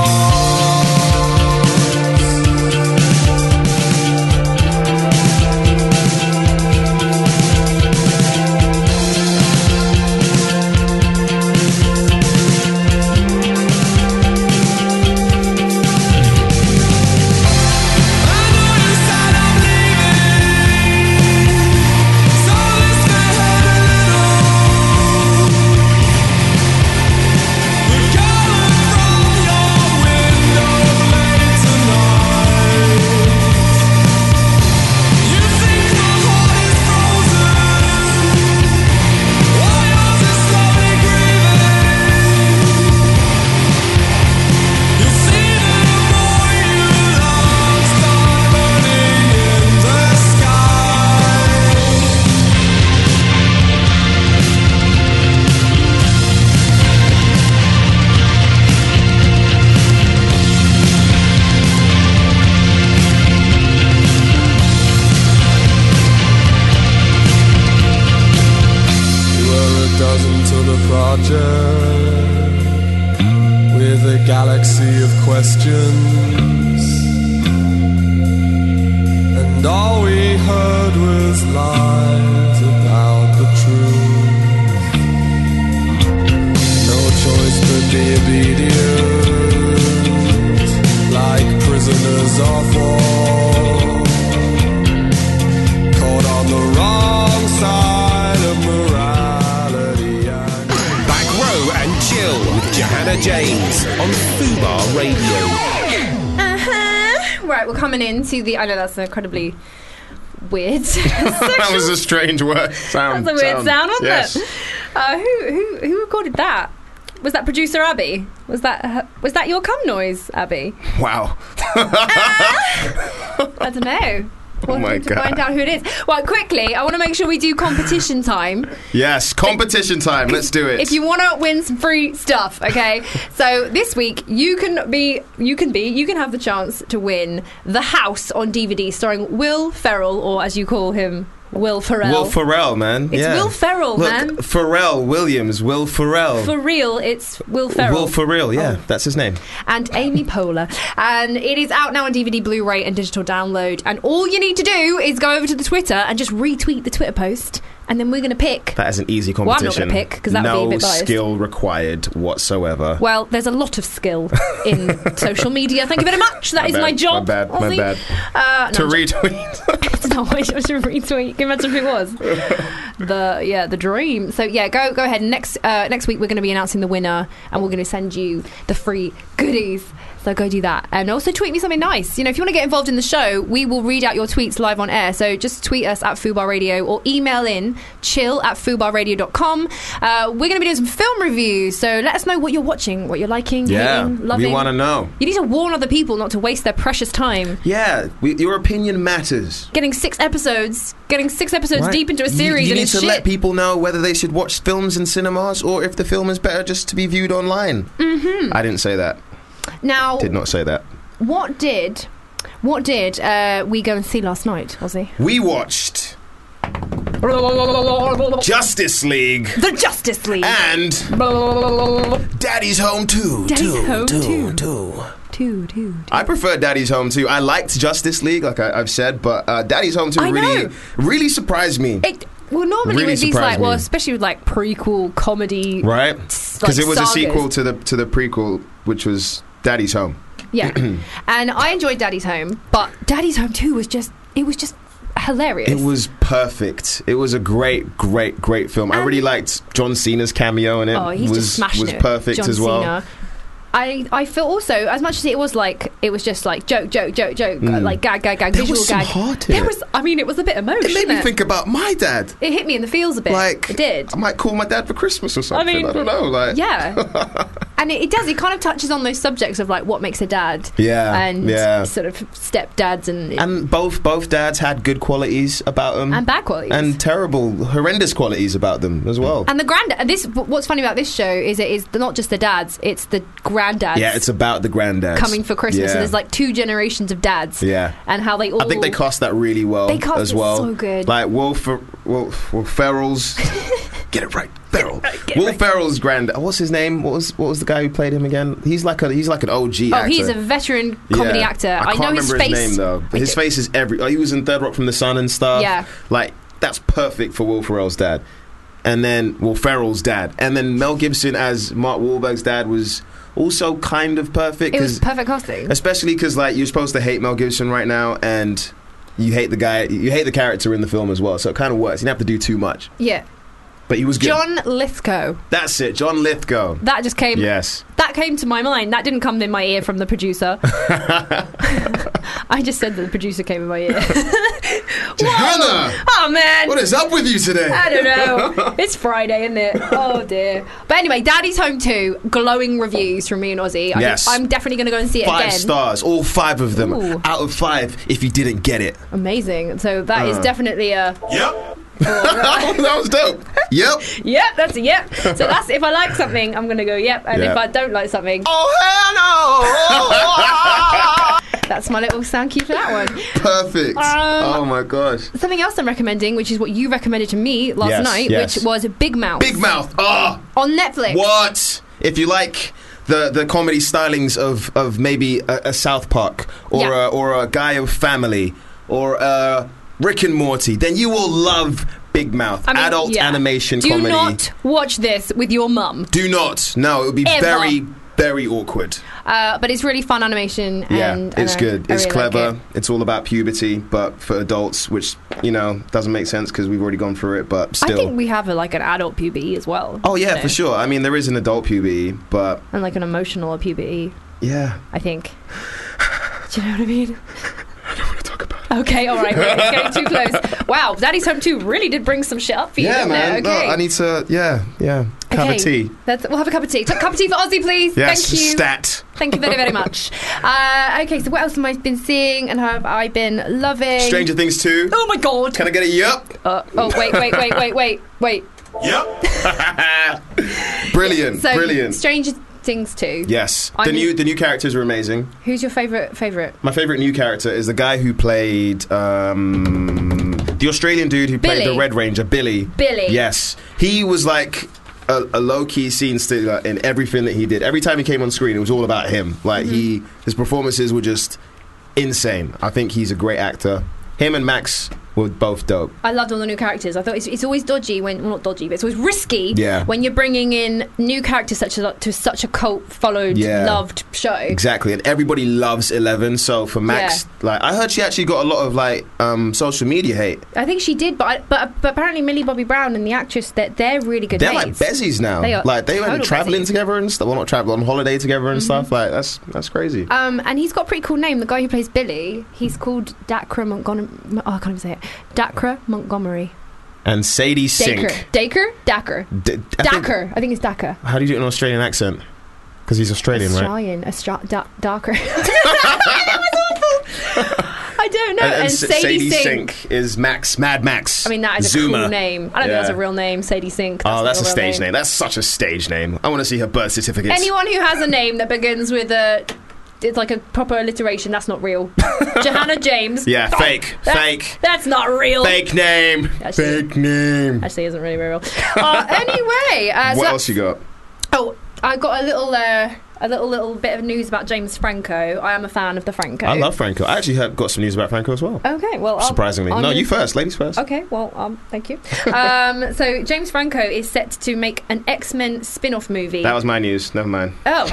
With a galaxy of questions, and all we heard was lies about the truth. No choice but be obedient, like prisoners of war, caught on the wrong side of morality. Back Row and Chill with Johanna James on Fubar Radio. Uh-huh. Right, we're coming into the. I know that's incredibly weird. That was a strange word. Sound. That's a weird sound, wasn't yes. it? Uh, who who who recorded that? Was that producer Abby? Was that her, was that your cum noise, Abby? Wow. I don't know. Oh We'll my have to God. find out who it is. Well, quickly, I want to make sure we do competition time. Yes, competition time. Let's do it. If you want to win some free stuff, okay? So this week you can be, you can be, you can have the chance to win The House on D V D, starring Will Ferrell, or as you call him, Will Ferrell. Will Ferrell, man. It's yeah. Will Ferrell, Look, man. Pharrell Williams. Will Ferrell. For real, it's Will Ferrell. Will Ferrell, yeah, Oh. that's his name. And Amy Poehler. And it is out now on D V D, Blu-ray and digital download. And all you need to do is go over to the Twitter and just retweet the Twitter post, and then we're going to pick. That is an easy Well, I'm not competition. gonna pick, 'cause that would no be a bit biased. skill required whatsoever. Well, there's a lot of skill in social media. Thank you very much. That My is bad, my job. my bad, my Ozzy. bad. Uh, to no, retweet. it's not my job to retweet. Can you imagine who it was? The yeah, the dream. So yeah, go go ahead. Next uh, next week we're going to be announcing the winner, and we're going to send you the free goodies So go do that. And also tweet me something nice. You know, if you want to get involved in the show, we will read out your tweets live on air. So just tweet us at Fubar Radio or email in chill at fubar radio dot com. Uh, we're going to be doing some film reviews. So let us know what you're watching, what you're liking, Yeah, hating, loving. we want to know. You need to warn other people not to waste their precious time. Yeah, we, your opinion matters. Getting six episodes, getting six episodes Right. deep into a You- series you, and need it's to shit. let people know whether they should watch films in cinemas or if the film is better just to be viewed online. Mm-hmm. I didn't say that. Now, Did not say that. what did, what did uh, we go and see last night, Ozzy? We watched Justice League. The Justice League. And Daddy's Home two. Daddy's two, Home two, two. two. Two, two. I prefer Daddy's Home two. I liked Justice League, like I, I've said, but uh, Daddy's Home two I really, know. really surprised me. It, well, normally Really with these, surprised like, well, me. especially with like prequel comedy, Right? s- Because like, it was sagas. a sequel to the to the prequel, which was Daddy's Home. Yeah, and I enjoyed Daddy's Home, but Daddy's Home two was just, it was just hilarious. It was perfect. It was a great, great, great film. I And- really liked John Cena's cameo in it. Oh, he's was, just smashing was it. perfect John as well. Cena. I, I feel also, as much as it was like, it was just like joke, joke, joke, joke, Mm. like gag, gag, gag, There visual was some gag. heart in there it. was, I mean, it was a bit emotional. It made me think about my dad. It hit me in the feels a bit. Like, it did. I might call my dad for Christmas or something. I, mean, don't know. Like, Yeah. And it, it does, it kind of touches on those subjects of like what makes a dad. Yeah, And yeah. sort of stepdads and, And both both dads had good qualities about them, and bad qualities. and terrible, horrendous qualities about them as well. And the grand this what's funny about this show is it is not just the dads, it's the granddads. Yeah, it's about the granddads coming for Christmas. Yeah. So there's like two generations of dads. Yeah. And how they all I think they cast that really well They cast as it well. so good. Like Will, Fer- Will, Will Ferrell's. Get it right, Ferrell. Will Ferrell's grand. What's his name? What was what was the guy who played him again? He's like a he's like an O G Oh, actor. he's a veteran comedy Yeah. actor. I I, can't know his remember face. his name though. I His do- face is every. Oh, he was in Third Rock from the Sun and stuff. Yeah. Like that's perfect for Will Ferrell's dad. And then Will Ferrell's dad, and then Mel Gibson as Mark Wahlberg's dad was also kind of perfect. It was 'cause- perfect casting. especially because like you're supposed to hate Mel Gibson right now, and you hate the guy, you hate the character in the film as well. So it kind of works. You don't have to do too much. Yeah. But he was good. John Lithgow. That's it, John Lithgow. That just came. Yes. That came to my mind. That didn't come in my ear from the producer. I just said that the producer came in my ear. Johanna! Oh man! What is up with you today? I don't know. It's Friday, isn't it? Oh dear. But anyway, Daddy's Home two, glowing reviews from me and Ozzy. I Yes. I'm definitely going to go and see it Five again. stars, all five of them. Ooh. Out of five, if you didn't get it. Amazing. So that is Uh. definitely a. Yep. That was dope. Yep. Yep, that's a yep. So that's if I like something, I'm going to go yep, and Yep. if I don't like something, oh hell no! That's my little sound cue for that one. Perfect. Um, oh my gosh. Something else I'm recommending, which is what you recommended to me last Yes, night, yes. which was Big Mouth. Big Mouth. Oh. On Netflix. What? If you like the the comedy stylings of, of maybe a, a South Park or Yeah. a, or a Guy of Family or a Rick and Morty, then you will love Big Mouth. I mean, Adult yeah. animation Do comedy. not watch this with your mum. Do not. No, it would be Ever. very, very awkward. Uh, but it's really fun animation. Yeah, and, it's and I- good. I It's really like clever. it. It's all about puberty, but for adults, which, you know, doesn't make sense because we've already gone through it, but I still. think we have a, like an adult puberty as well. Oh, yeah, So- for sure. I mean, there is an adult puberty, but And like an emotional puberty, yeah. I think. Do you know what I mean? I don't want to talk about it. Okay, all right, wait, it's getting too close. Wow, Daddy's Home two really did bring some shit up for you, Yeah, didn't man. it? No, Okay. I need to, yeah, yeah. Cup Okay, of tea. Let's, we'll have a cup of tea. T- cup of tea for Ozzy, please. Yes, Thank you. stat. Thank you very, very much. Uh, okay, so what else have I been seeing and have I been loving? Stranger Things two. Oh my god. Can I get a yup? Uh, oh, wait, wait, wait, wait, wait, wait. Yup. Brilliant, So, brilliant. Stranger Things two. Yes. I'm- The new the new characters are amazing. Who's your favourite favourite? My favourite new character is the guy who played um, the Australian dude who played Billy. the Red Ranger, Billy. Billy. Yes. He was like a, a low-key scene stealer in everything that he did. Every time he came on screen, it was all about him. Like, Mm-hmm. he his performances were just insane. I think he's a great actor. Him and Max were both dope. I loved all the new characters. I thought it's, it's always dodgy when, well, not dodgy, but it's always risky Yeah. when you're bringing in new characters such as to such a cult followed, Yeah. loved show. Exactly, and everybody loves Eleven. So for Max, like I heard she actually got a lot of like um, social media hate. I think she did, but I, but, but apparently Millie Bobby Brown and the actress, that they're, they're really good They're mates. like bezies now. They are like they went total traveling bezies. together and stuff. Well, not travel on holiday together and Mhm. stuff. Like that's that's crazy. Um, and he's got a pretty cool name. The guy who plays Billy, he's called Dacre Montgomery. Oh, I can't even say it. Dacre Montgomery. And Sadie Sink. Dacre. Dacre? Dacre. D- I think- Dacre. I think it's Dacre. How do you do it in an Australian accent? Because he's Australian, right? Australian. Austra- da- Darker. That was awful. I don't know. And, And, and S- Sadie, Sadie Sink. Sink is Max, Mad Max. I mean, that is a Zuma. cool name. I don't Yeah. think that's a real name, Sadie Sink. Oh, that's a not real stage name. That's such a stage name. I want to see her birth certificate. Anyone who has a name that begins with a, it's like a proper alliteration, that's not real. Johanna James. Yeah, Oh, fake. that's- Fake. That's not real. Fake name. Actually- Fake name. Actually, isn't really very real. Uh, anyway, uh, so What else you got? Oh, I got a little, uh, a little, little bit of news about James Franco. I am a fan of the Franco. I love Franco. I actually have got some news about Franco as well. Okay, well, I'll- Surprisingly. I'm no, gonna- you first. Ladies first. Okay, well, um, thank you. Um, so James Franco is set to make an X-Men spin-off movie. That was my news. Never mind. Oh.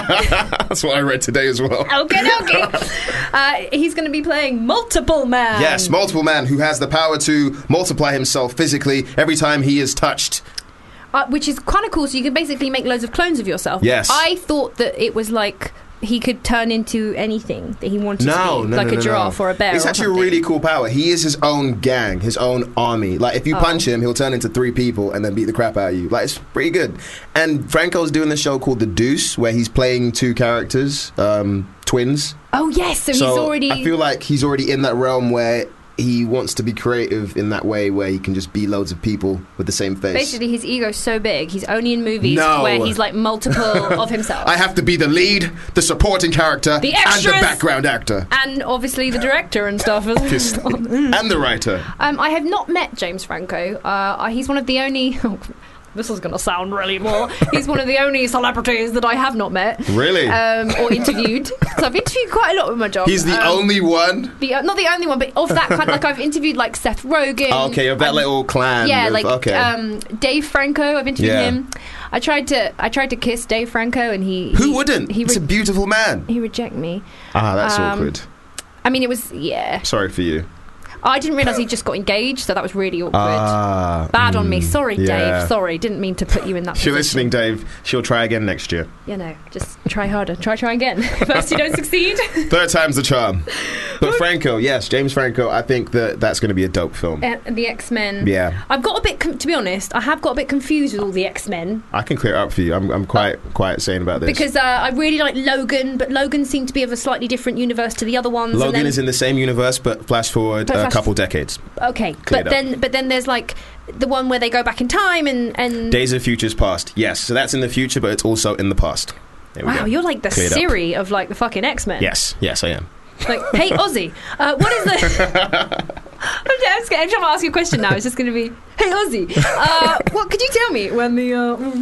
That's what I read today as well. Okay, okay. uh, he's going to be playing Multiple Man. Yes, multiple man who has the power to multiply himself physically every time he is touched. Uh, which is kind of cool, so you can basically make loads of clones of yourself. Yes. I thought that it was like he could turn into anything that he wanted No, to be, no, like no, a no, giraffe no. or a bear. It's or actually a something. really cool power. He is his own gang, his own army. Like if you Oh. punch him, he'll turn into three people and then beat the crap out of you. Like it's pretty good. And Franco's doing this show called The Deuce, where he's playing two characters, um, twins. Oh yes, so, he's already. I feel like he's already in that realm where he wants to be creative in that way, where he can just be loads of people with the same face. Basically, his ego's so big, he's only in movies No. where he's like multiple of himself. I have to be the lead, the supporting character, The and the extras. background actor. And obviously the director and stuff. as Just- well. and the writer. um, I have not met James Franco. Uh, he's one of the only. This is going to sound really more. He's one of the only celebrities that I have not met. Really? Um, or interviewed. So I've interviewed quite a lot with my job. He's the Um, only one? The, uh, not the only one, but of that kind. Like I've interviewed like Seth Rogen. Oh, okay, of that I've- little clan. Yeah, of- like okay. um, Dave Franco. I've interviewed Yeah. him. I tried to. I tried to kiss Dave Franco, and he. Who he, wouldn't? He He's a re- beautiful man. he rejected me. Ah, that's Um, awkward. I mean, it was yeah. Sorry for you. I didn't realise he just got engaged, so that was really awkward. Ah, Bad on me. mm, Sorry, yeah. Dave. Sorry, didn't mean to put you in that. If you're position. listening, Dave, she'll try again next year. You know, just try harder. Try, try again. First, you don't succeed. Third time's the charm. But Franco, yes, James Franco, I think that that's going to be a dope film. Uh, the X Men. Yeah. I've got a bit. Com- to be honest, I have got a bit confused with all the X Men I can clear it up for you. I'm, I'm quite quite sane about this. because uh, I really like Logan, but Logan seemed to be of a slightly different universe to the other ones. Logan and then, is in the same universe, but flash forward But a flash- couple decades. okay, Cleared but up. then but then there's like the one where they go back in time and and Days of Future's Past. Yes, so that's in the future, but it's also in the past. There we wow, go. you're like the Cleared up. Siri of like the fucking X Men. Yes, yes, I am. Like, hey Ozzy, uh, what is the? I'm just I'm trying to ask you a question now. It's just going to be, hey Ozzy, uh, what could you tell me when the?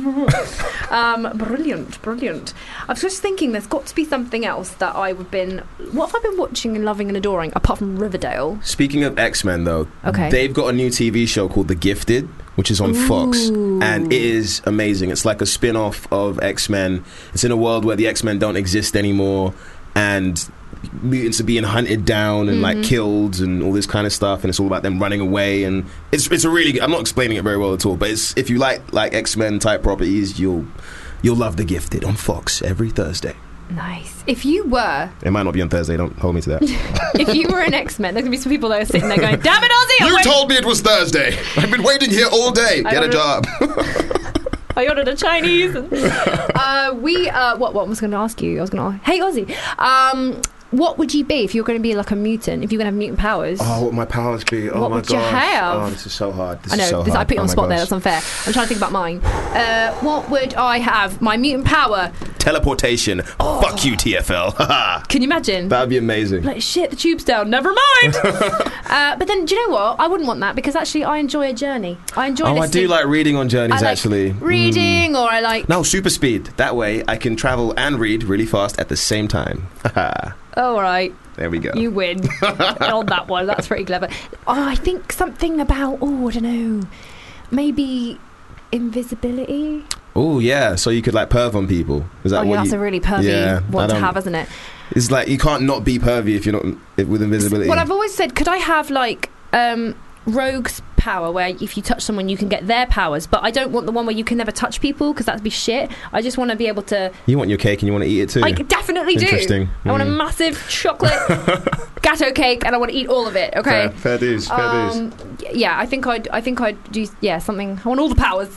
Uh, um, brilliant, brilliant. I was just thinking, there's got to be something else that I've been. What have I been watching and loving and adoring apart from Riverdale? Speaking of X-Men, though, Okay. they've got a new T V show called The Gifted, which is on Fox, and it is amazing. It's like a spin-off of X-Men. It's in a world where the X-Men don't exist anymore, and mutants are being hunted down and like Mhm. killed and all this kind of stuff, and it's all about them running away. And it's it's a really good, I'm not explaining it very well at all, but it's if you like like X-Men type properties, you'll you'll love The Gifted on Fox every Thursday. Nice. If you were, It might not be on Thursday. Don't hold me to that. if you were an X Men, there's gonna be some people that are sitting there going, "Damn it, Ozzy! I You went- told me it was Thursday. I've been waiting here all day. I Get a ordered- job. I ordered a Chinese." uh, we uh, what what was going to ask you? I was going to, hey Ozzy, um, what would you be if you were going to be like a mutant? If you were going to have mutant powers? Oh, what would my powers be? Oh What my would you gosh. have? Oh, this is so hard. This I know, is so this, I hard. put you on Oh the my spot there. gosh. That's unfair. I'm trying to think about mine. Uh, what would I have? My mutant power. Teleportation. Oh. Fuck you, T F L. Can you imagine? That'd be amazing. Like shit, the tube's down. Never mind. uh, but then, do you know what? I wouldn't want that because actually, I enjoy a journey. I enjoy. Oh, I listening. do like reading on journeys, I like actually. reading, or I like. No, super speed. That way, I can travel and read really fast at the same time. All right. There we go. You win on that one. That's pretty clever. Oh, I think something about, oh, I don't know, maybe invisibility. Oh, yeah. So you could like perv on people. Is that oh, yeah, what that's you, a really pervy yeah, one to have, isn't it? It's like you can't not be pervy if you're not if, with invisibility. Well, I've always said, could I have like um, rogue's power where if you touch someone you can get their powers, but I don't want the one where you can never touch people because that'd be shit. I just want to be able to. You want your cake and you want to eat it too. I definitely do. Interesting. I want a Mm. massive chocolate gatto cake and I want to eat all of it. Okay. Fair, fair dues. Fair um, dues. Yeah, I think I'd. I think I'd do. Yeah, something. I want all the powers.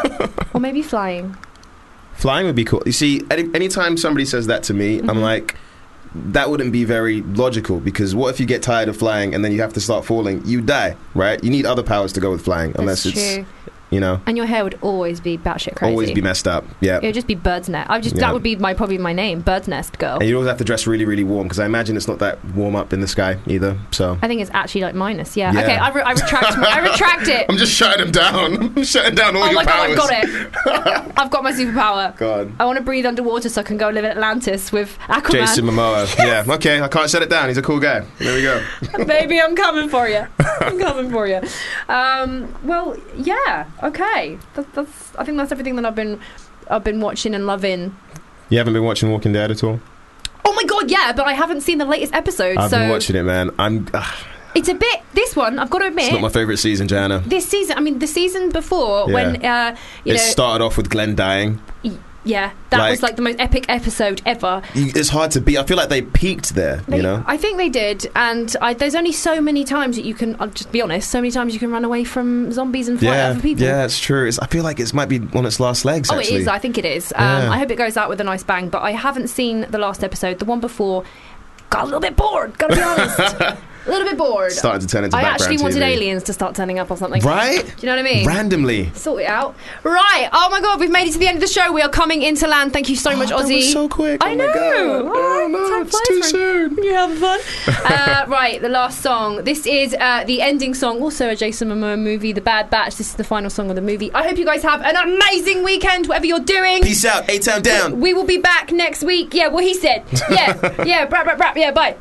Or maybe flying. Flying would be cool. You see, any anytime somebody says that to me, Mm-hmm. I'm like, that wouldn't be very logical because what if you get tired of flying and then you have to start falling? You die, right? You need other powers to go with flying, unless That's it's, true. you know, And your hair would always be batshit crazy. always be messed up. Yeah. It would just be bird's nest. I just Yeah. that would be my probably my name, bird's nest girl. And you always have to dress really, really warm because I imagine it's not that warm up in the sky either. So I think it's actually like minus. Yeah. Yeah. Okay. I, re- I retract. my- I retract it. I'm just shutting them down. I'm shutting down all Oh your my god! powers. I've got it. I've got my superpower. God. I want to breathe underwater so I can go live in Atlantis with Aquaman. Jason Momoa. Yeah. Okay. I can't shut it down. He's a cool guy. There we go. Baby, I'm coming for you. I'm coming for you. Um, well, yeah. Okay. That, that's. I think that's everything that I've been. I've been watching and loving. You haven't been watching Walking Dead at all? Oh my god, yeah, but I haven't seen the latest episode. I've so been watching it, man. I'm. Uh, it's a bit. This one, I've got to admit. it's not my favourite season, Joanna. This season, I mean, the season before, Yeah. when uh, you It know, started off with Glenn dying. y- yeah, that like- was like the most epic episode ever. You- It's hard to beat. I feel like they peaked there, They- you know? I think they did, and I, there's only so many times that you can. I'll just be honest. So many times you can run away from zombies and fight Yeah, other people. yeah, it's true. It's, I feel like it might be on its last legs, Oh, actually. it is. I think it is. Um, Yeah. I hope it goes out with a nice bang. But I haven't seen the last episode. The one before got a little bit bored. Gotta be honest. A little bit bored. Starting to turn into I background actually wanted T V. aliens to start turning up or something. Right? Do you know what I mean? Randomly. Sort it out. Right. Oh my god, we've made it to the end of the show. We are coming into land. Thank you so much, that Ozzy. was so quick. I Oh know. my God. Oh, no, time it's flies too when- soon. You having fun? uh, right, the last song. This is uh, the ending song, also a Jason Momoa movie, The Bad Batch. This is the final song of the movie. I hope you guys have an amazing weekend, whatever you're doing. Peace out. A-Town down. We will be back next week. Yeah, what he said. Yeah, yeah, brap, brap, brap. Yeah, bye.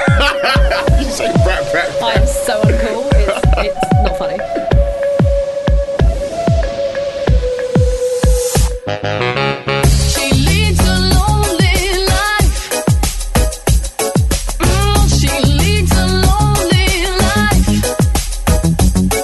You say rap, rap, rap. I'm so uncool. It's, it's not funny. She leads a lonely life. Mm, she leads a lonely life.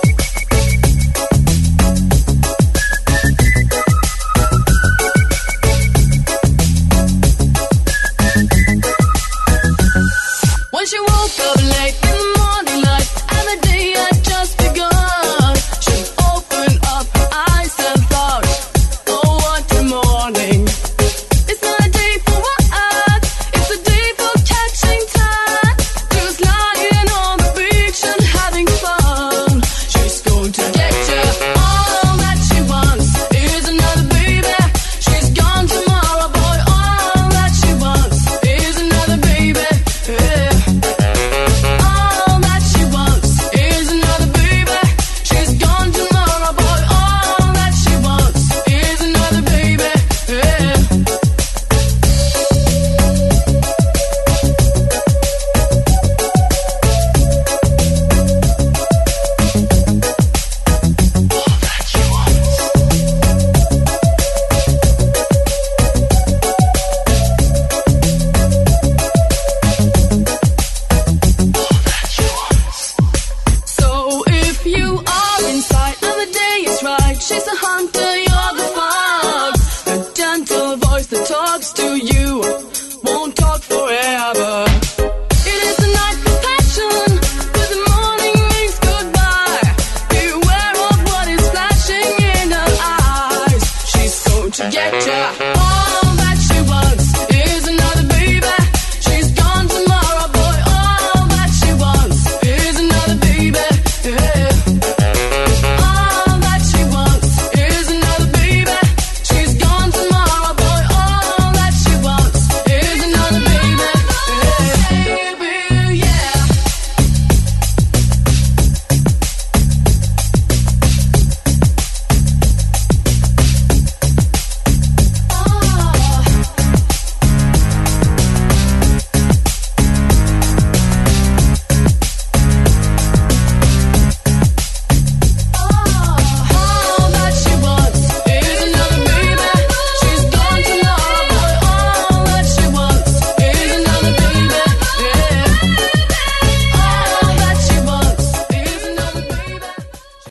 When she woke up late in the morning light, and the day had just begun, she opened up her eyes and thought, oh, what a morning. It's not a day for work, it's a day for catching time. Just lying on the beach and having fun. She's going to get you. All that she wants is another baby. She's gone tomorrow, boy. All that she wants is another baby. Yeah. All that she wants is another baby. She's gone tomorrow, boy. All that she wants is another baby. Yeah. So if you are inside and the day is right, she's the hunter, you're the fox. The gentle voice that talks to you won't talk forever. It is the night for passion, but the morning means goodbye. Beware of what is flashing in her eyes. She's going to get you.